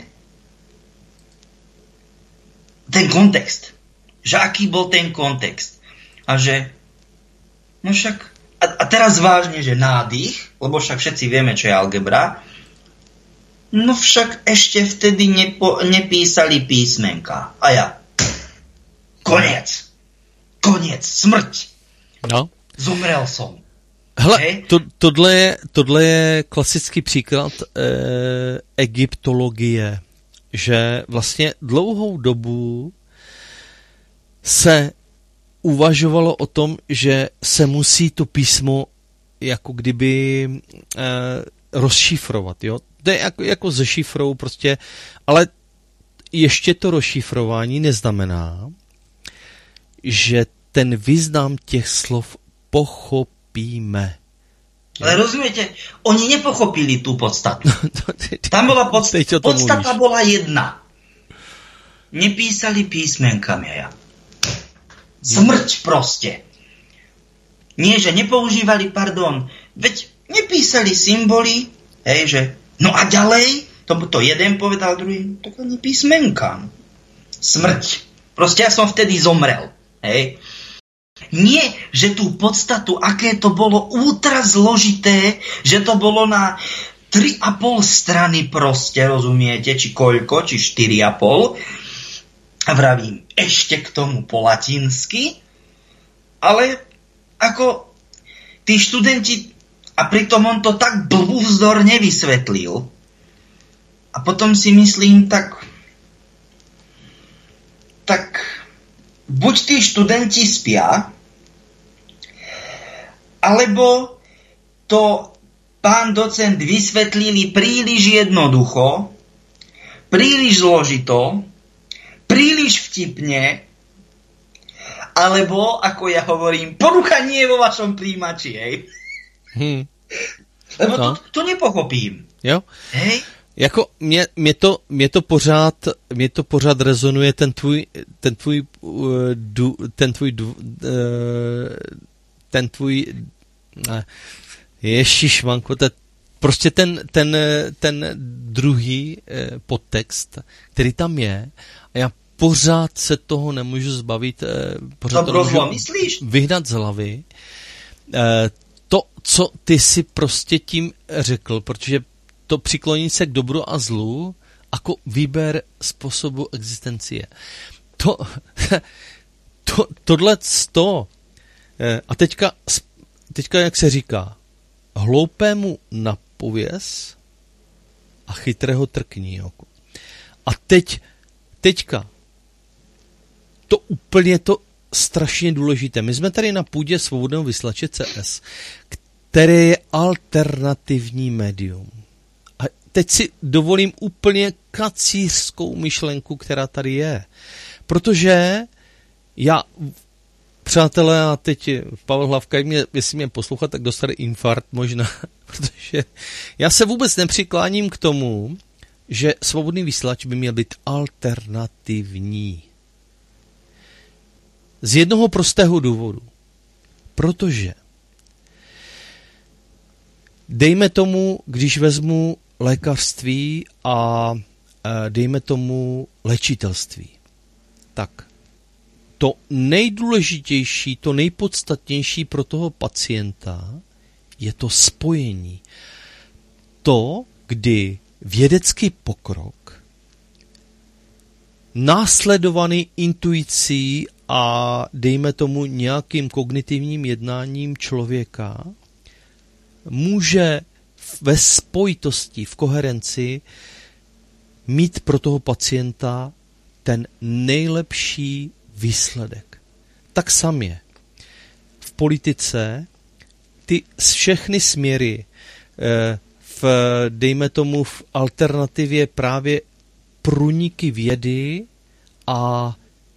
ten kontext, že aký bol ten kontext a že no však a, a teraz vážne, že nádych, lebo však všetci vieme, čo je algebra, no však ešte vtedy nepo, nepísali písmenka a ja koniec koniec, smrť no. Zomrel som. Hele, to, tohle, je, tohle je klasický příklad e, egyptologie, že vlastně dlouhou dobu se uvažovalo o tom, že se musí to písmo jako kdyby e, rozšifrovat, jo? To je jako, jako ze šifrou prostě, ale ještě to rozšifrování neznamená, že ten význam těch slov pochopíme. Ale rozumiete, oni nepochopili tú podstatu. Tam bola podstata. Podstata bola jedna. Nepísali písmenkami. Ja. Smrť proste. Nie, že nepoužívali, pardon, veď nepísali symboly, hej, že no a ďalej, to, to jeden povedal druhý, tak ani písmenka. Smrť. Proste ja som vtedy zomrel. Hej. Nie, že tú podstatu, aké to bolo ultra zložité, že to bolo na tri a pol strany proste, rozumiete, či koľko, či štyri a pol. A vravím, ešte k tomu po latinsky, ale ako tí študenti, a pritom on to tak blbúvzdor nevysvetlil. A potom si myslím, tak tak buď tí študenti spia, alebo to pán docent vysvetlili príliš jednoducho, príliš zložito, príliš vtipne alebo, ako ja hovorím, porucha nie je vo vašom príjimači, hej. Hmm. Lebo No. to, to nepochopím. Jo? Hej? Jako mě, mě, to, mě, to pořád, mě to pořád rezonuje ten tvůj, ten tvůj, uh, du, ten tvůj, du, uh, ten tvůj, ne, ježišmanko, ten, prostě ten, ten, ten druhý uh, podtext, který tam je, a já pořád se toho nemůžu zbavit, uh, pořád Dobro to zlo, nemůžu myslíš? vyhnat z hlavy. Uh, to, co ty si prostě tím řekl, protože to přikloní se k dobru a zlu jako výběr způsobu existencie. To, to, tohle to, a teďka, teďka, jak se říká, hloupému napověz a chytrého trkní. A teď, teďka, to úplně to strašně důležité. My jsme tady na půdě svobodného vysílače C S, které je alternativní médium. A teď si dovolím úplně kacířskou myšlenku, která tady je. Protože já, přátelé, a teď Pavel Hlavka, mě, jestli mě poslouchat, tak dostane infarkt možná, protože já se vůbec nepřikláním k tomu, že svobodný vysílač by měl být alternativní. Z jednoho prostého důvodu. Protože dejme tomu, když vezmu lékařství a dejme tomu léčitelství, tak to nejdůležitější, to nejpodstatnější pro toho pacienta je to spojení. To, kdy vědecký pokrok následovaný intuicí a dejme tomu nějakým kognitivním jednáním člověka může ve spojitosti, v koherenci mít pro toho pacienta ten nejlepší výsledek. Tak samě v politice ty všechny směry v, dejme tomu, v alternativě právě průniky vědy a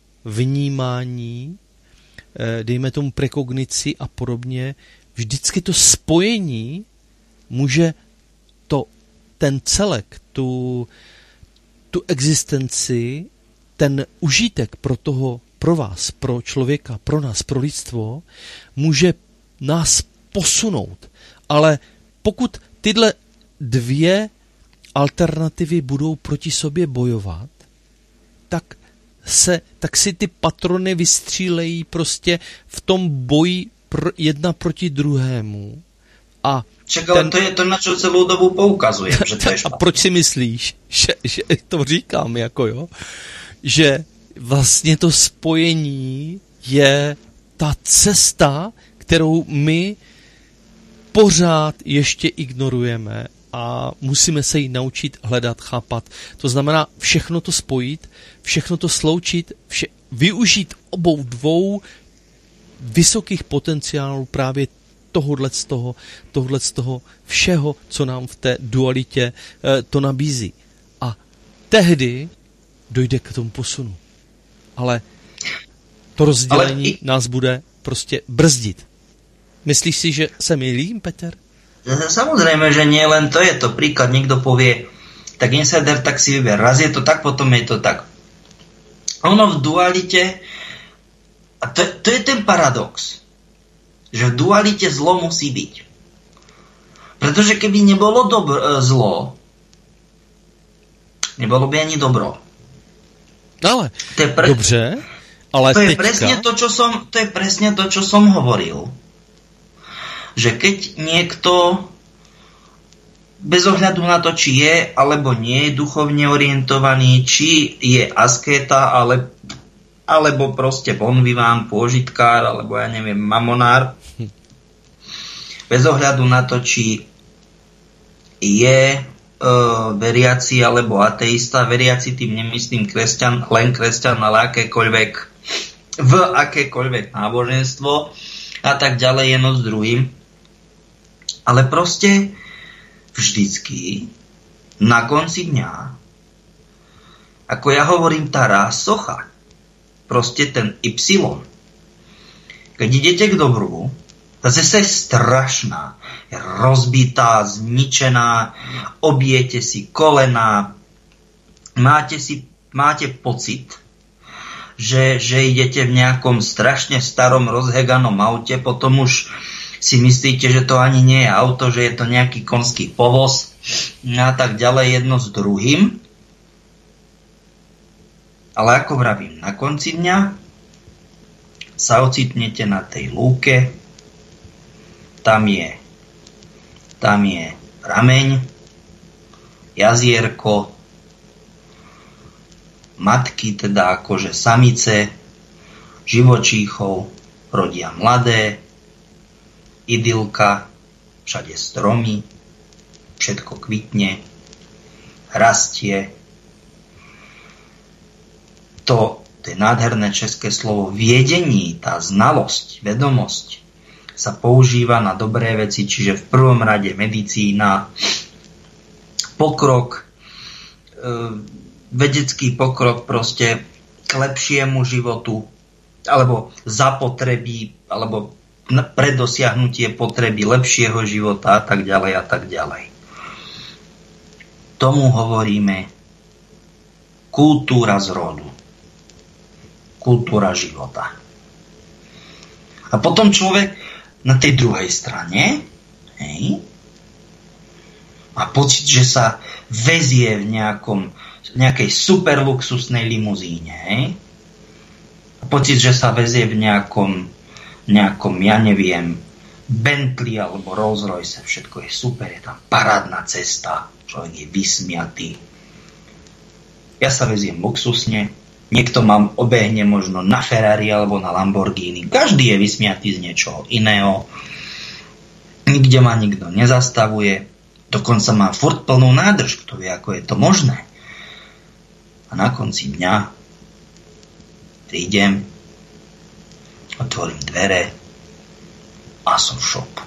vnímání, dejme tomu prekognici a podobně, vždycky to spojení může to, ten celek, tu, tu existenci, ten užitek pro toho, pro vás, pro člověka, pro nás, pro lidstvo, může nás posunout. Ale pokud tyhle dvě alternativy budou proti sobě bojovat, tak se, tak si ty patrony vystřílejí prostě v tom boji pr, jedna proti druhému. A Čak, ale ten, to je to, na čo celou dobu poukazujem, že to je špatné. A proč si myslíš, že, že to říkám, jako jo? Že vlastně to spojení je ta cesta, kterou my pořád ještě ignorujeme a musíme se ji naučit hledat, chápat. To znamená všechno to spojit, všechno to sloučit, vše, využít obou dvou vysokých potenciálů právě tohodle z toho, tohodle z toho všeho, co nám v té dualitě e, to nabízí. A tehdy dojde k tomu posunu. Ale to rozdělení Ale i... nás bude prostě brzdit. Myslíš si, že se mýlím, Peter? Samozrejme, že nie len to je to príklad. Niekto povie, tak insider, tak si vyber. Raz je to tak, potom je to tak. Ono v dualite, a to, to je ten paradox, že v dualite zlo musí byť. Pretože keby nebolo dobro, zlo, nebolo by ani dobro. Ale, to je pre... dobře, ale to je teďka... presne to, čo som, to je presne to, čo som hovoril. Že keď niekto bez ohľadu na to, či je alebo nie je duchovne orientovaný, či je askéta, ale, alebo proste bonviván, pôžitkár, alebo ja neviem, mamonár, bez ohľadu na to, či je e, veriaci alebo ateista, veriaci tým nemyslím kresťan, len kresťan, ale akékoľvek, v akékoľvek náboženstvo a tak ďalej, jedno s druhým. Ale proste vždycky na konci dňa, ako ja hovorím, tá ráz socha, proste ten Y, Keď idete k dobru, ta cesta je strašná. Je rozbitá, zničená, obijete si kolena, máte, si, máte pocit, že, že idete v nejakom strašne starom rozheganom aute, potom už si myslíte, že to ani nie je auto, že je to nejaký konský povoz a tak ďalej, jedno s druhým. Ale ako vravím, na konci dňa sa ocitnete na tej lúke, tam je, tam je prameň, jazierko, matky, teda akože samice, živočíchov, rodia mladé, idylka, všade stromy, všetko kvitne, rastie. To, to je nádherné české slovo viedení, tá znalosť, vedomosť sa používa na dobré veci, čiže v prvom rade medicína, pokrok, e, vedecký pokrok proste k lepšiemu životu, alebo zapotreby, alebo pre dosiahnutie potreby lepšieho života a tak ďalej a tak ďalej. Tomu hovoríme kultúra zrodu. Kultúra života. A potom človek na tej druhej strane, hej, má pocit, že sa vezie v nejakom, nejakej super luxusnej limuzíne. Hej. A pocit, že sa vezie v nejakom, nejakom, ja neviem, Bentley alebo Rolls Royce. Všetko je super, je tam parádna cesta, človek je vysmiatý. Ja sa veziem luxusne, niekto ma obehne možno na Ferrari alebo na Lamborghini. Každý je vysmiatý z niečoho iného. Nikde ma nikto nezastavuje. Dokonca mám furt plnú nádrž, kto vie, ako je to možné. A na konci dňa prídem, otvorím dvere a som v šoku.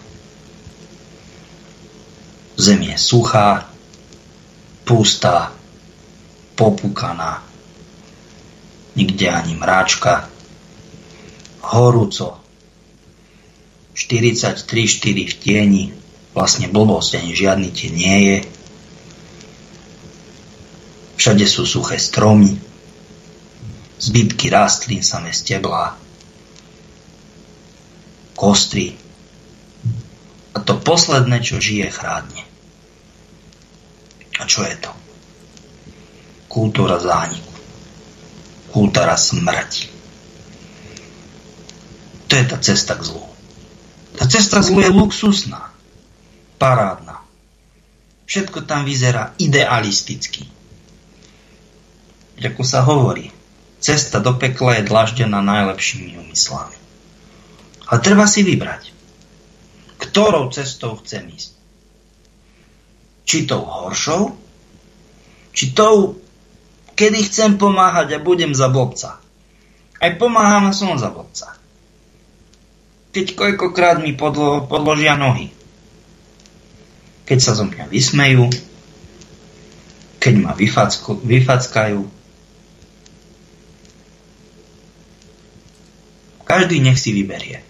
Zem je suchá, pustá, popúkaná, nikde ani mráčka, horúco, štyridsaťtri štyri v tieni, vlastne blbosť, ani žiadny tieň nie je. Všade sú suché stromy, zbytky rastlín, samé steblá, kostry. A to posledné, čo žije, chrádne. A čo je to? Kultúra zániku. Kultúra smrti. To je tá cesta k zlu. Tá cesta k zlu je luxusná. Parádna. Všetko tam vyzerá idealisticky. Ako sa hovorí, cesta do pekla je dlaždená najlepšími úmyslami. Ale treba si vybrať, ktorou cestou chcem ísť. Či tou horšou, či tou, kedy chcem pomáhať a budem za blbca. Aj pomáham a som za blbca. Keď koľkokrát mi podlo, podložia nohy. Keď sa zo mňa vysmejú, keď ma vyfacko, vyfackajú. Každý nech si vyberie.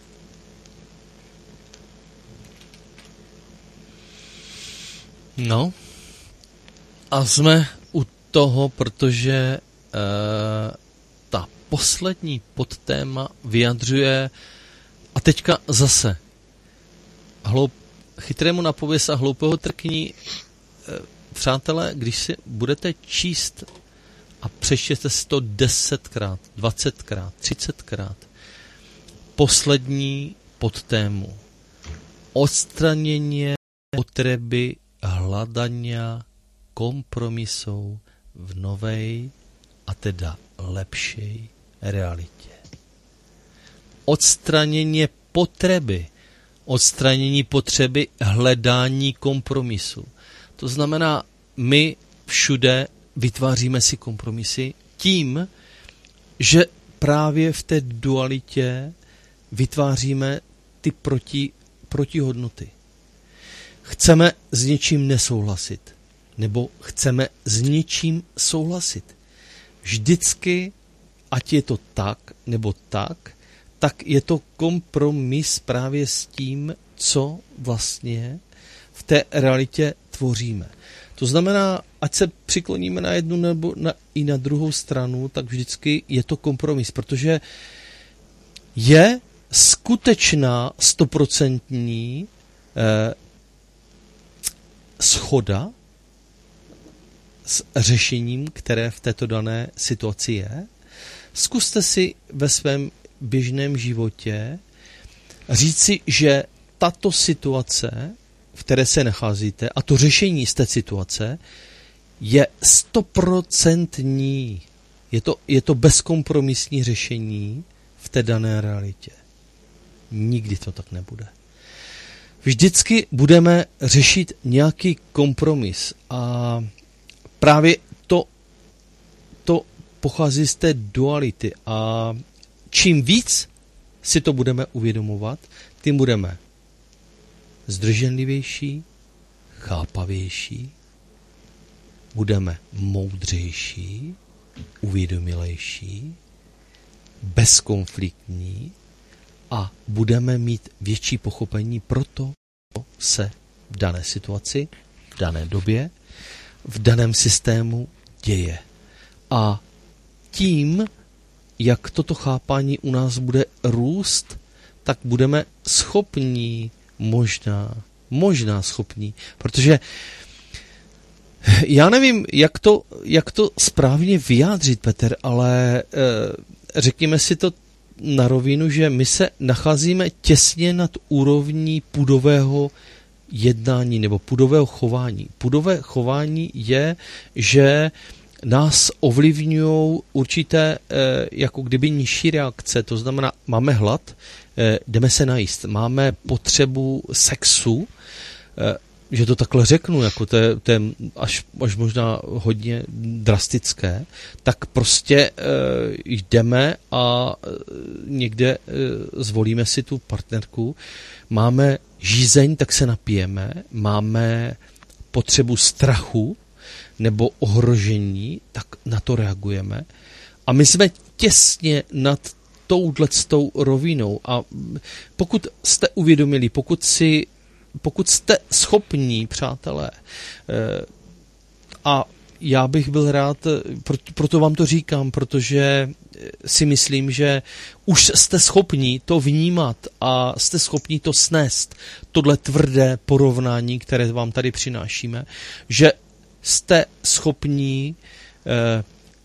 No, a jsme u toho, protože e, ta poslední podtéma vyjadřuje, a teďka zase, hloup, chytrému napověz a hloupého trkní, e, přátelé, když si budete číst a přečtěte si to desetkrát, dvacetkrát, třicetkrát, poslední podtému, odstranění potreby hľadania kompromisov v novej a teda lepšej realite. Odstranění potreby, odstranění potřeby hledání kompromisu. To znamená, my všude vytváříme si kompromisy tím, že právě v té dualitě vytváříme ty proti, protihodnoty. Chceme s něčím nesouhlasit, nebo chceme s něčím souhlasit. Vždycky, ať je to tak, nebo tak, tak je to kompromis právě s tím, co vlastně v té realitě tvoříme. To znamená, ať se přikloníme na jednu nebo na, i na druhou stranu, tak vždycky je to kompromis, protože je skutečná stoprocentní eh, shoda s řešením, které v této dané situaci je. Zkuste si ve svém běžném životě říci, že tato situace, v které se nacházíte, a to řešení z té situace je stoprocentní. Je to, je to bezkompromisní řešení v té dané realitě. Nikdy to tak nebude. Vždycky budeme řešit nějaký kompromis a právě to, to pochází z té duality a čím víc si to budeme uvědomovat, tím budeme zdrženlivější, chápavější, budeme moudřejší, uvědomilejší, bezkonfliktní a budeme mít větší pochopení pro to, co se v dané situaci, v dané době, v daném systému děje. A tím, jak toto chápání u nás bude růst, tak budeme schopní, možná, možná schopní, protože já nevím, jak to, jak to správně vyjádřit, Petr, ale eh, řekněme si to na rovinu, že my se nacházíme těsně nad úrovní pudového jednání nebo pudového chování. Pudové chování je, že nás ovlivňují určité eh, jako kdyby nižší reakce, to znamená, máme hlad, eh, jdeme se najíst, máme potřebu sexu, eh, že to takhle řeknu, jako to je, to je až, až možná hodně drastické, tak prostě e, jdeme a e, někde e, zvolíme si tu partnerku, máme žízeň, tak se napijeme, máme potřebu strachu nebo ohrožení, tak na to reagujeme. A my jsme těsně nad touhletou rovinou a pokud jste uvědomili, pokud si Pokud jste schopní, přátelé, a já bych byl rád, proto vám to říkám, protože si myslím, že už jste schopní to vnímat a jste schopní to snést, tohle tvrdé porovnání, které vám tady přinášíme, že jste schopní eh,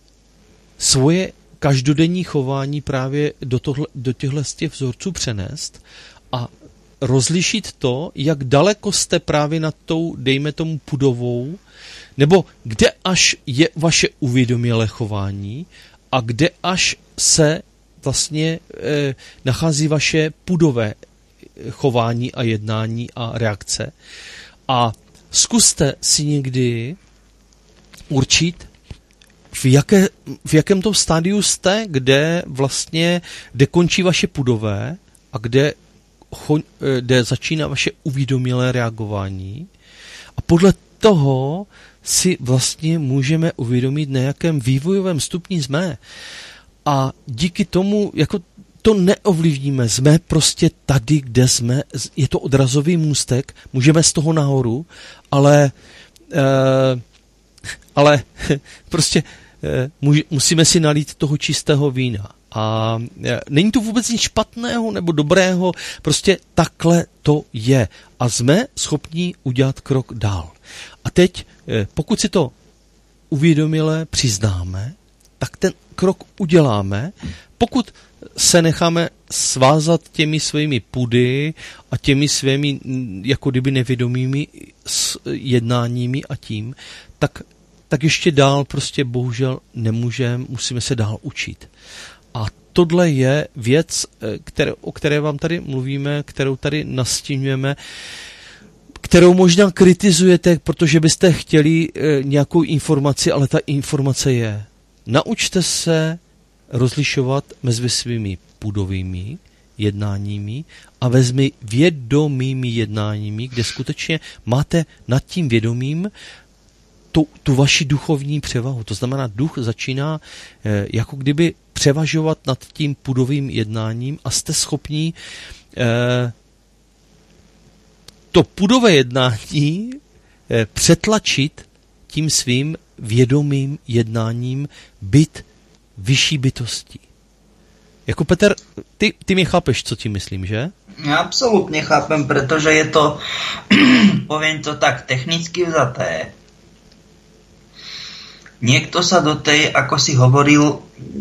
svoje každodenní chování právě do, tohle, do těchto vzorců přenést a rozlišit to, jak daleko jste právě nad tou, dejme tomu, pudovou, nebo kde až je vaše uvědomělé chování a kde až se vlastně e, nachází vaše pudové chování a jednání a reakce. A zkuste si někdy určit, v, jaké, v jakém tom stádiu jste, kde vlastně, kde končí vaše pudové a kde kde začíná vaše uvědomělé reagování a podle toho si vlastně můžeme uvědomit, na jakém vývojovém stupni jsme. A díky tomu, jako to neovlivníme, jsme prostě tady, kde jsme, je to odrazový můstek, můžeme z toho nahoru, ale eh, ale prostě eh, musíme si nalít toho čistého vína. A není to vůbec nic špatného nebo dobrého, prostě takhle to je. A jsme schopni udělat krok dál. A teď, pokud si to uvědomile přiznáme, tak ten krok uděláme. Pokud se necháme svázat těmi svými pudy a těmi svými jako kdyby nevědomými jednáními a tím, tak, tak ještě dál prostě bohužel nemůžeme, musíme se dál učit. A tohle je věc, které, o které vám tady mluvíme, kterou tady nastínujeme, kterou možná kritizujete, protože byste chtěli e, nějakou informaci, ale ta informace je. Naučte se rozlišovat mezi svými pudovými jednáními a mezi vědomými jednáními, kde skutečně máte nad tím vědomím tu, tu vaši duchovní převahu. To znamená, duch začíná e, jako kdyby převažovat nad tím pudovým jednáním a jste schopní eh, to pudové jednání eh, přetlačit tím svým vědomým jednáním být vyšší bytostí. Jako Peter, ty, ty mě chápeš, co ti myslím, že? Ja absolútne chápem, pretože je to, poviem to tak, technicky vzaté. Niekto sa do tej, ako si hovoril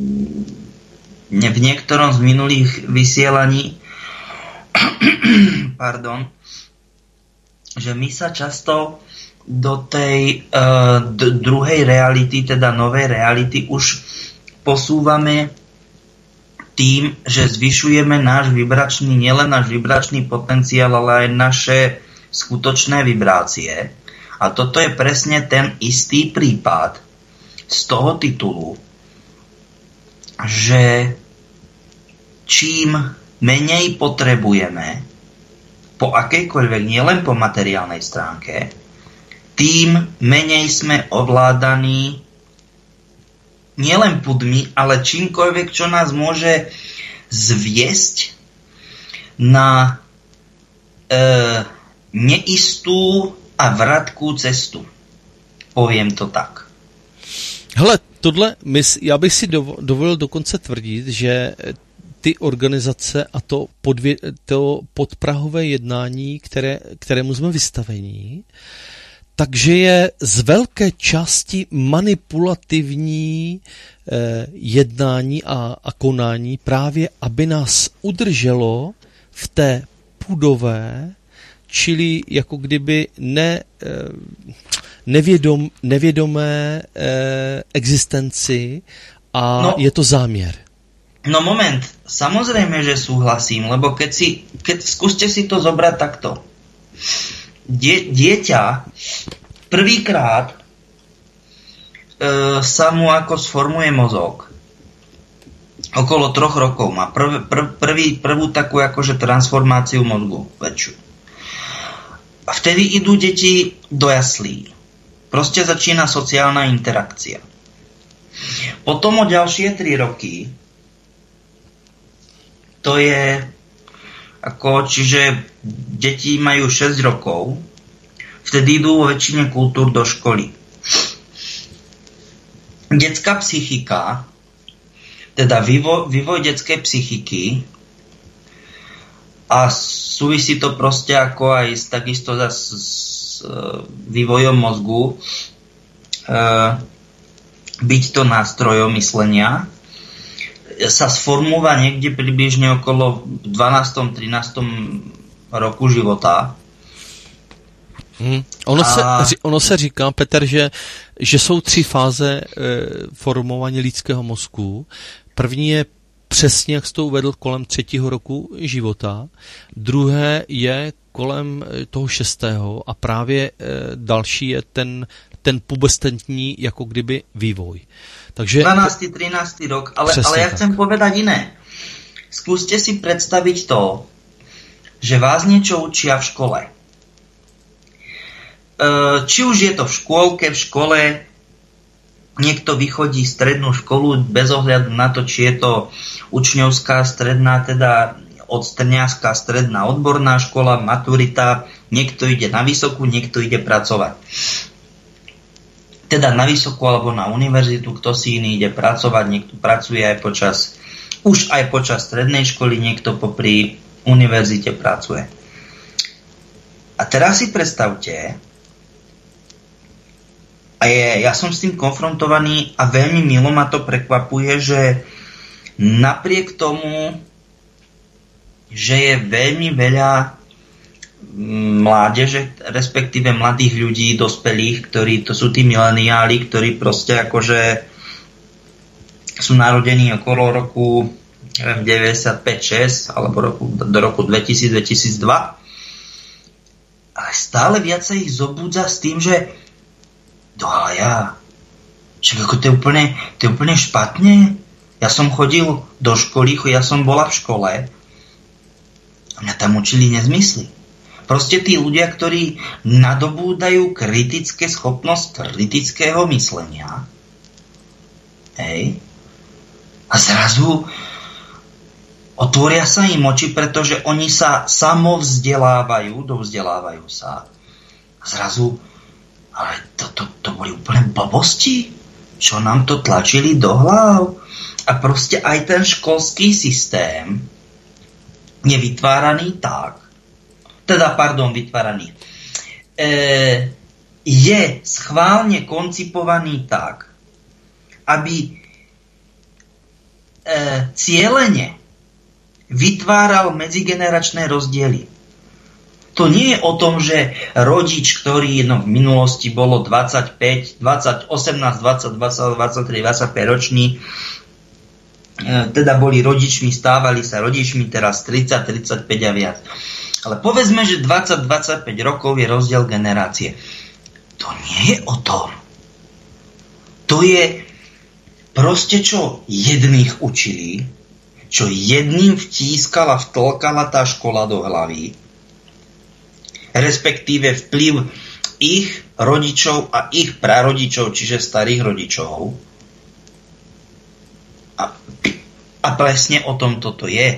v niektorom z minulých vysielaní, pardon, že my sa často do tej uh, d- druhej reality, teda novej reality, už posúvame tým, že zvyšujeme náš vibračný, nielen náš vibračný potenciál, ale aj naše skutočné vibrácie. A toto je presne ten istý prípad z toho titulu, že čím menej potrebujeme po akejkoľvek, nielen po materiálnej stránke, tým menej sme ovládaní nielen pudmi, ale čímkoľvek, čo nás môže zviesť na e, neistú a vratkú cestu. Poviem to tak. Hele, tohle, já bych si dovolil dokonce tvrdit, že ty organizace a to, podvě, to podprahové jednání, které, kterému jsme vystavení, takže je z velké části manipulativní eh, jednání a, a konání právě, aby nás udrželo v té pudové, čili jako kdyby ne, eh, nevědom, nevědomé eh, existenci a no, je to záměr. No moment, samozrejme, že súhlasím, lebo keď si, keď skúste si to zobrať takto. Die, dieťa prvýkrát e, sa mu ako sformuje mozog. Okolo troch rokov má prv, prv, prvý, prvú takú akože transformáciu mozgu väčšiu. A vtedy idú deti do jaslí. Proste začína sociálna interakcia. Potom o ďalšie tri roky to je ako, čiže deti majú šesť rokov, vtedy idú vo väčšine kultúr do školy. Detská psychika, teda vývoj, vývoj detskej psychiky a súvisí to proste ako aj s, takisto s, s vývojom mozgu, e, byť to nástrojom myslenia, sa sformúva niekde približne okolo dvanástom trinástom roku života. Hmm. Ono, a... se, ono se říká, Petr, že, že jsou tři fáze e, formování lidského mozku. První je přesně, jak jsi to uvedl, kolem třetího roku života. Druhé je kolem toho šestého a právě e, další je ten, ten pubescentní jako kdyby vývoj. Takže dvanásty trinásty rok, ale, ale ja tak. Chcem povedať iné. Skúste si predstaviť to, že vás niečo učia v škole. E, či už je to v škôlke, v škole, niekto vychodí strednú školu bez ohľadu na to, či je to učňovská stredná, teda odstrňarská stredná odborná škola, maturita, niekto ide na vysokú, niekto ide pracovať. Teda na vysokú alebo na univerzitu, kto si iný ide pracovať, niekto pracuje aj počas, už aj počas strednej školy, niekto popri univerzite pracuje. A teraz si predstavte, a je, ja som s tým konfrontovaný a veľmi milo ma to prekvapuje, že napriek tomu, že je veľmi veľa mládeže, respektíve mladých ľudí, dospelých, ktorí to sú tí mileniáli, ktorí proste akože sú narodení okolo roku neviem, deväťdesiatpäť šesť alebo roku, do roku dvetisíc dvetisícdva. Ale stále viac sa ich zobúdza s tým, že no ale ja čo, ako to je úplne, to je úplne špatne. Ja som chodil do školy, ja som bola v škole a mňa tam učili nezmysly. Proste tí ľudia, ktorí nadobúdajú kritické schopnosť kritického myslenia, hej, A zrazu otvoria sa im oči, pretože oni sa samovzdelávajú, dovzdelávajú sa. A zrazu, ale to, to, to boli úplne blbosti, čo nám to tlačili do hlav. A proste aj ten školský systém je vytváraný tak, teda, pardon, vytváraný, e, je schválne koncipovaný tak, aby E, cielene vytváral medzigeneračné rozdiely. To nie je o tom, že rodič, ktorý no, v minulosti bolo dvadsaťpäť, dvadsať, osemnásť, dvadsať, dvadsať, dvadsaťtri, dvadsaťpäť roční, e, teda boli rodičmi, stávali sa rodičmi, teraz tridsať, tridsaťpäť a viac. Ale povedzme, že dvadsať, dvadsaťpäť rokov je rozdiel generácie. To nie je o tom. To je proste, čo jedných učili, čo jedným vtískala, vtlkala tá škola do hlavy, respektíve vplyv ich rodičov a ich prarodičov, čiže starých rodičov. A, a presne o tom toto je.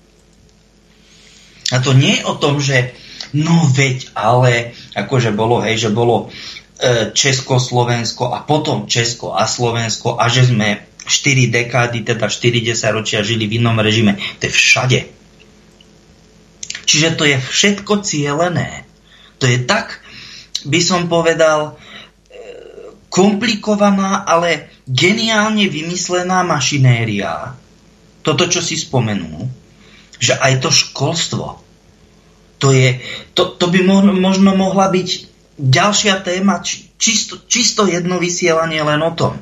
A to nie je o tom, že no veď, ale akože bolo, hej, že bolo Československo a potom Česko a Slovensko a že sme štyri dekády, teda štyri desaťročia žili v inom režime. To je všade. Čiže to je všetko cielené. To je tak, by som povedal, komplikovaná, ale geniálne vymyslená mašinéria. Toto, čo si spomenul, že aj to školstvo, to, je, to, to by možno mohla byť ďalšia téma, čisto, čisto jedno vysielanie len o tom.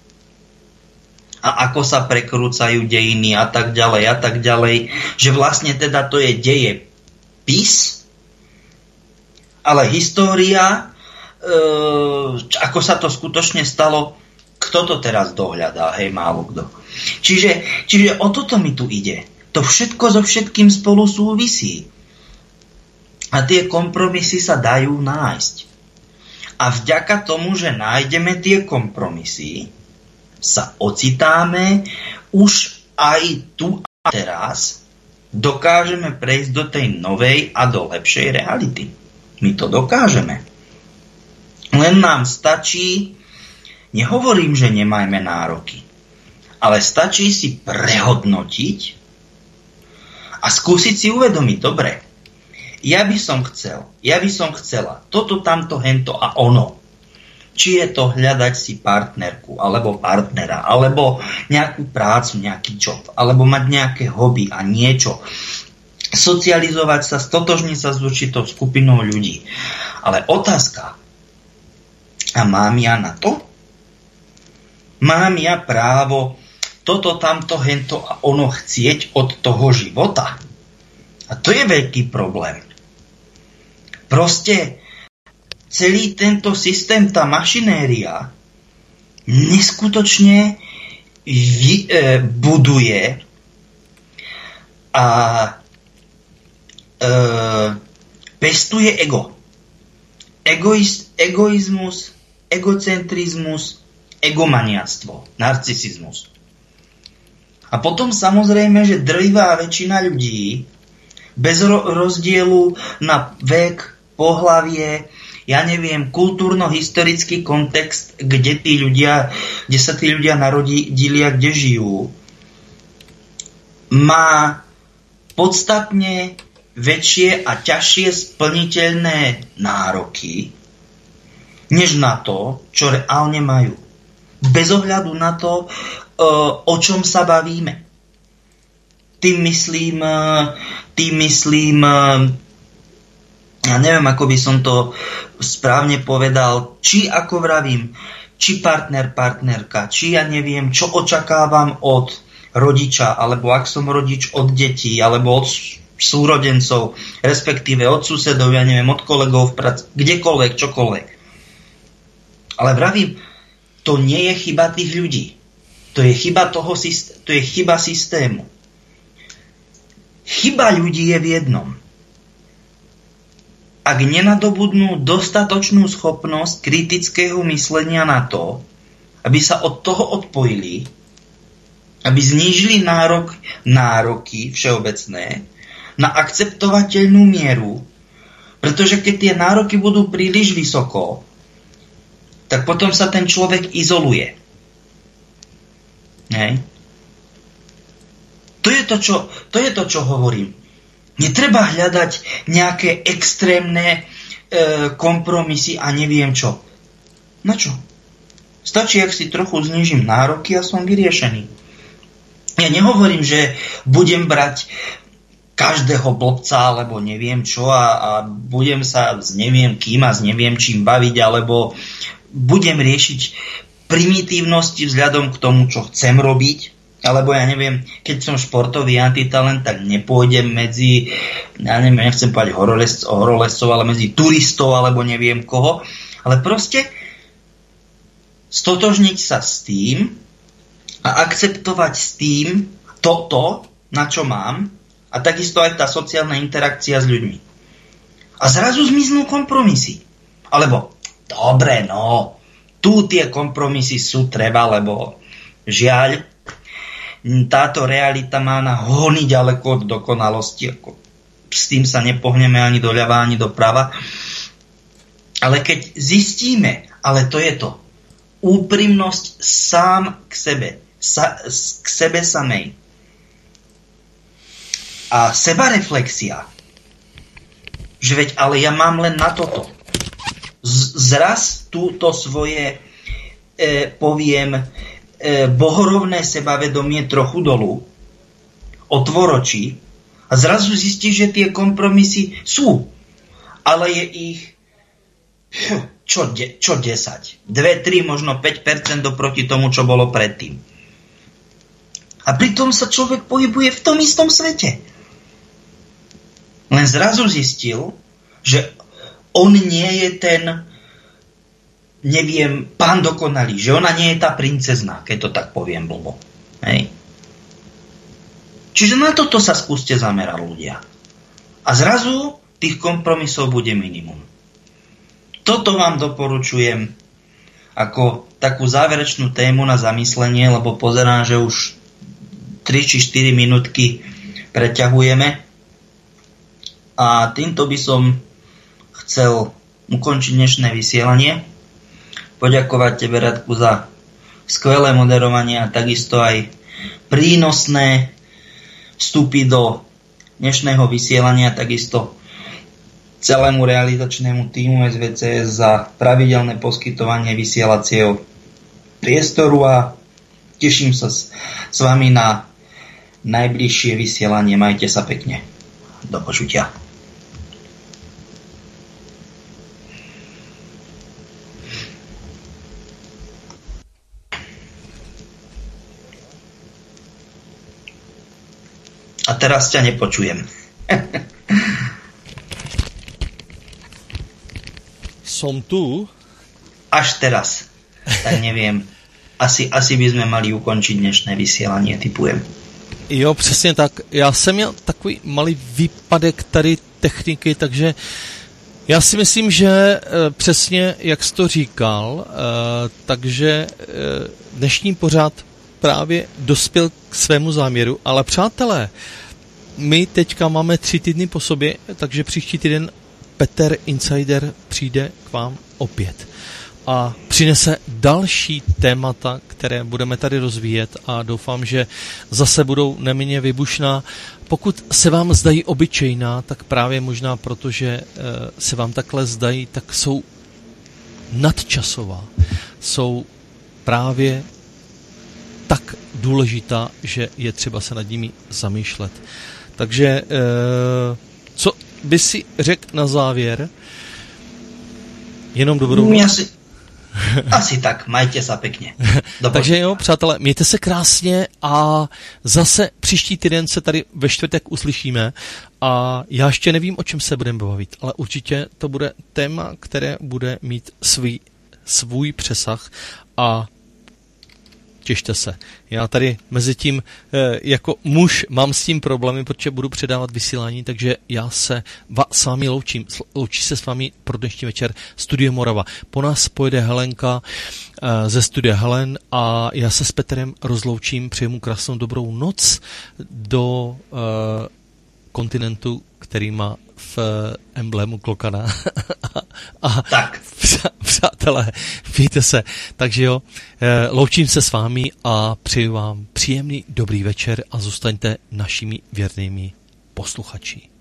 A ako sa prekrúcajú dejiny a tak ďalej a tak ďalej, že vlastne teda to je deje pis, ale história, e, ako sa to skutočne stalo, kto to teraz dohľadá, hej, málo kto. Čiže, čiže o toto mi tu ide. To všetko so všetkým spolu súvisí. A tie kompromisy sa dajú nájsť. A vďaka tomu, že nájdeme tie kompromisy, sa ocitáme už aj tu a teraz, dokážeme prejsť do tej novej a do lepšej reality. My to dokážeme. Len nám stačí, nehovorím, že nemajme nároky, ale stačí si prehodnotiť a skúsiť si uvedomiť, dobre, ja by som chcel, ja by som chcela toto, tamto, hento a ono. Či je to hľadať si partnerku, alebo partnera, alebo nejakú prácu, nejaký job, alebo mať nejaké hobby a niečo. Socializovať sa, stotožniť sa s určitou skupinou ľudí. Ale otázka, a mám ja na to? Mám ja právo toto, tamto, hento a ono chcieť od toho života? A to je veľký problém. Proste celý tento systém, tá mašinéria neskutočne vy, e, buduje a e, pestuje ego. Egoist, egoizmus, egocentrizmus, egomaniactvo, narcisizmus. A potom samozrejme, že drvivá väčšina ľudí bez ro- rozdielu na vek, pohlavie, ja neviem, kultúrno-historický kontext, kde tí ľudia, kde sa tí ľudia narodili a kde žijú, má podstatne väčšie a ťažšie splniteľné nároky, než na to, čo reálne majú. Bez ohľadu na to, o čom sa bavíme. Tým myslím, tým myslím, ja neviem, ako by som to správne povedal, či ako vravím, či partner, partnerka, či ja neviem, čo očakávam od rodiča, alebo ak som rodič od detí, alebo od súrodencov, respektíve od susedov, ja neviem, od kolegov v práci, kdekoľvek, čokoľvek. Ale vravím, to nie je chyba tých ľudí. To je chyba toho, to je chyba systému. Chyba ľudí je v jednom. Ak nenadobudnú dostatočnú schopnosť kritického myslenia na to, aby sa od toho odpojili aby znížili nárok, nároky všeobecné na akceptovateľnú mieru, pretože keď tie nároky budú príliš vysoko, tak potom sa ten človek izoluje. Hej. To je to, čo, to je to, čo hovorím. Netreba hľadať nejaké extrémne e, kompromisy a neviem čo. Na čo? Stačí, ak si trochu znížim nároky a som vyriešený. Ja nehovorím, že budem brať každého blbca, alebo neviem čo a, a budem sa s neviem kým a s neviem čím baviť, alebo budem riešiť primitívnosti vzhľadom k tomu, čo chcem robiť, alebo ja neviem, keď som športový antitalent, tak nepôjdem medzi, ja neviem, nechcem povedať horolezcov, horolezcov, ale medzi turistov, alebo neviem koho, ale proste stotožniť sa s tým a akceptovať s tým toto, na čo mám, a takisto aj tá sociálna interakcia s ľuďmi. A zrazu zmiznú kompromisy. Alebo, dobre, no, tu tie kompromisy sú treba, lebo žiaľ, táto realita má na hony ďaleko od dokonalosti. Ako s tým sa nepohneme ani doľava, ani doprava. Ale keď zistíme, ale to je to, úprimnosť sám k sebe, sa, k sebe samej a sebareflexia, že veď, ale ja mám len na toto. Z, zraz túto svoje, e, poviem, e, bohorovné sebavedomie trochu dolu, otvor oči a zrazu zistíš, že tie kompromisy sú, ale je ich čo, de, čo desať, dva, tri, možno päť percent oproti tomu, čo bolo predtým. A pritom sa človek pohybuje v tom istom svete. Len zrazu zistil, že on nie je ten, neviem, pán dokonalý, že ona nie je tá princezna, keď to tak poviem blbo. Hej. Čiže na toto sa skúste zamerať, ľudia. A zrazu tých kompromisov bude minimum. Toto vám doporučujem ako takú záverečnú tému na zamyslenie, lebo pozerám, že už tri či štyri minútky preťahujeme. A týmto by som chcel ukončiť dnešné vysielanie. Poďakovať tebe, Radku, za skvelé moderovanie a takisto aj prínosné vstupy do dnešného vysielania, takisto celému realizačnému týmu es vé cé es za pravidelné poskytovanie vysielacieho priestoru a teším sa s, s vami na najbližšie vysielanie. Majte sa pekne. Do počutia. A teraz ťa nepočujem. Som tu? Až teraz. Tak neviem. Asi, asi by sme mali ukončiť dnešné vysielanie, typujem. Jo, přesně tak. Já jsem měl takový malý výpadek tady techniky, takže já si myslím, že e, přesně, jak jsi to říkal, e, takže e, dnešní pořad právě dospěl k svému záměru, ale přátelé, my teďka máme tři týdny po sobě, takže příští týden Petr Insider přijde k vám opět a přinese další témata, které budeme tady rozvíjet a doufám, že zase budou neméně vybušná. Pokud se vám zdají obyčejná, tak právě možná proto, že se vám takhle zdají, tak jsou nadčasová. Jsou právě tak důležitá, že je třeba se nad nimi zamýšlet. Takže co by si řekl na závěr? Jenom dobrou... Asi, asi tak, majte sa pekne. Takže jo, přátelé, mějte se krásně a zase příští týden se tady ve čtvrtek uslyšíme a já ještě nevím, o čem se budeme bavit, ale určitě to bude téma, které bude mít svůj, svůj přesah a těšte se. Já tady mezi tím jako muž mám s tím problémy, protože budu předávat vysílání, takže já se va, s vámi loučím. Loučí se s vámi pro dnešní večer Studio Morava. Po nás pojede Helenka ze Studia Helen a já se s Petrem rozloučím. Přeji mu krásnou dobrou noc do uh, kontinentu, který má v emblému klokana. a tak. Přátelé, víte se. Takže jo, loučím se s vámi a přeji vám příjemný dobrý večer a zůstaňte našimi věrnými posluchači.